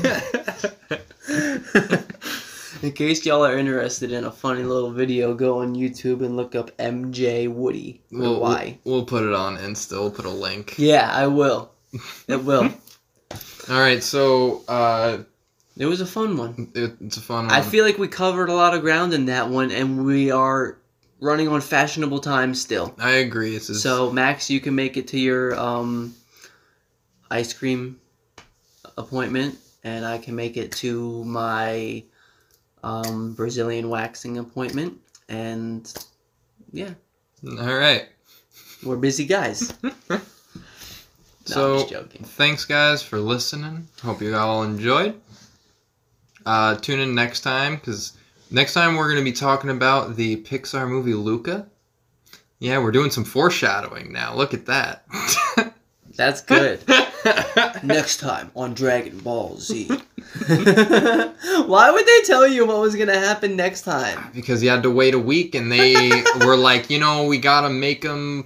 right. In case y'all are interested in a funny little video, go on YouTube and look up MJ Woody.
We'll put it on Insta. We'll put a link.
Yeah, I will. It will.
All right, so
It was a fun one.
it's a fun one.
I feel like we covered a lot of ground in that one, and we are running on fashionable times still.
I agree.
So, Max, you can make it to your ice cream appointment, and I can make it to my Brazilian waxing appointment, and yeah,
all right.
we're busy guys. No,
So
I'm just joking.
thanks, guys, for listening. Hope you all enjoyed. Tune in next time, because next time we're going to be talking about the Pixar movie Luca. Yeah, we're doing some foreshadowing now. Look at that.
That's good. Next time on Dragon Ball Z. Why would they tell you what was gonna happen next time?
Because you had to wait a week, and they were like, we gotta make them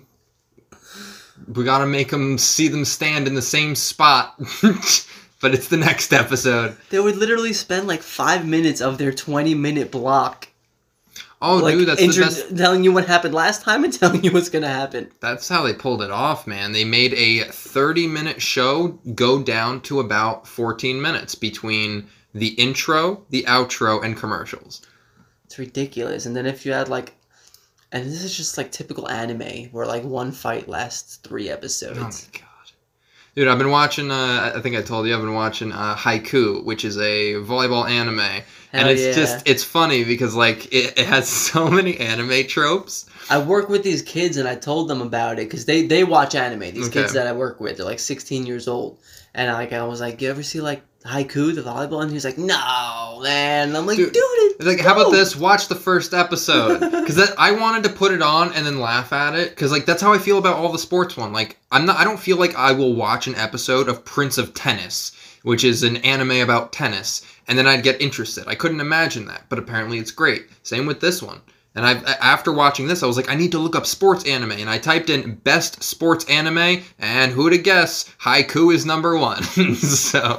see them stand in the same spot. But it's the next episode.
They would literally spend like 5 minutes of their 20-minute block.
Oh,
like,
dude, that's the best.
telling you what happened last time and telling you what's gonna happen.
That's how they pulled it off, man. They made a 30-minute show go down to about 14 minutes between the intro, the outro, and commercials.
It's ridiculous. And then if you had like, and this is just like typical anime where like one fight lasts 3 episodes.
Oh my god. Dude, I've been watching, I think I told you, I've been watching Haiku, which is a volleyball anime. And it's funny because, like, it has so many anime tropes.
I work with these kids and I told them about it because they watch anime. These kids that I work with, they're like 16 years old. And I was like, you ever see, like, Haiku, the volleyball? And he's like, no, man. And I'm like, dude it's
like, how about this? Watch the first episode. Because I wanted to put it on and then laugh at it. Because, like, that's how I feel about all the sports one. Like, I don't feel like I will watch an episode of Prince of Tennis, which is an anime about tennis, and then I'd get interested. I couldn't imagine that, but apparently it's great. Same with this one. And after watching this, I was like, I need to look up sports anime, and I typed in best sports anime, and who'd have guessed, Haiku is number 1. So,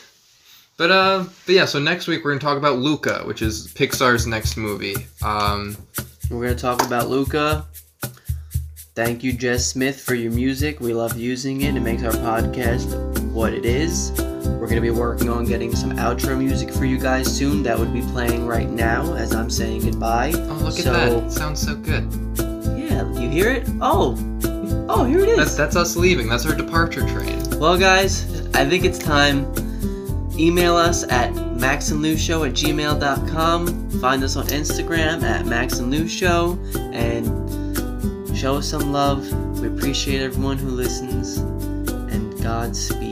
but yeah. So next week we're gonna talk about Luca, which is Pixar's next movie.
We're gonna talk about Luca. Thank you, Jess Smith, for your music. We love using it. It makes our podcast what it is. We're going to be working on getting some outro music for you guys soon. That would be playing right now as I'm saying goodbye.
Oh, look at that. It sounds so good.
Yeah, you hear it? Oh, here it is.
That's us leaving. That's our departure train.
Well, guys, I think it's time. Email us at maxandlousshow@gmail.com. Find us on Instagram at maxandlousshow. And show us some love. We appreciate everyone who listens. And Godspeed.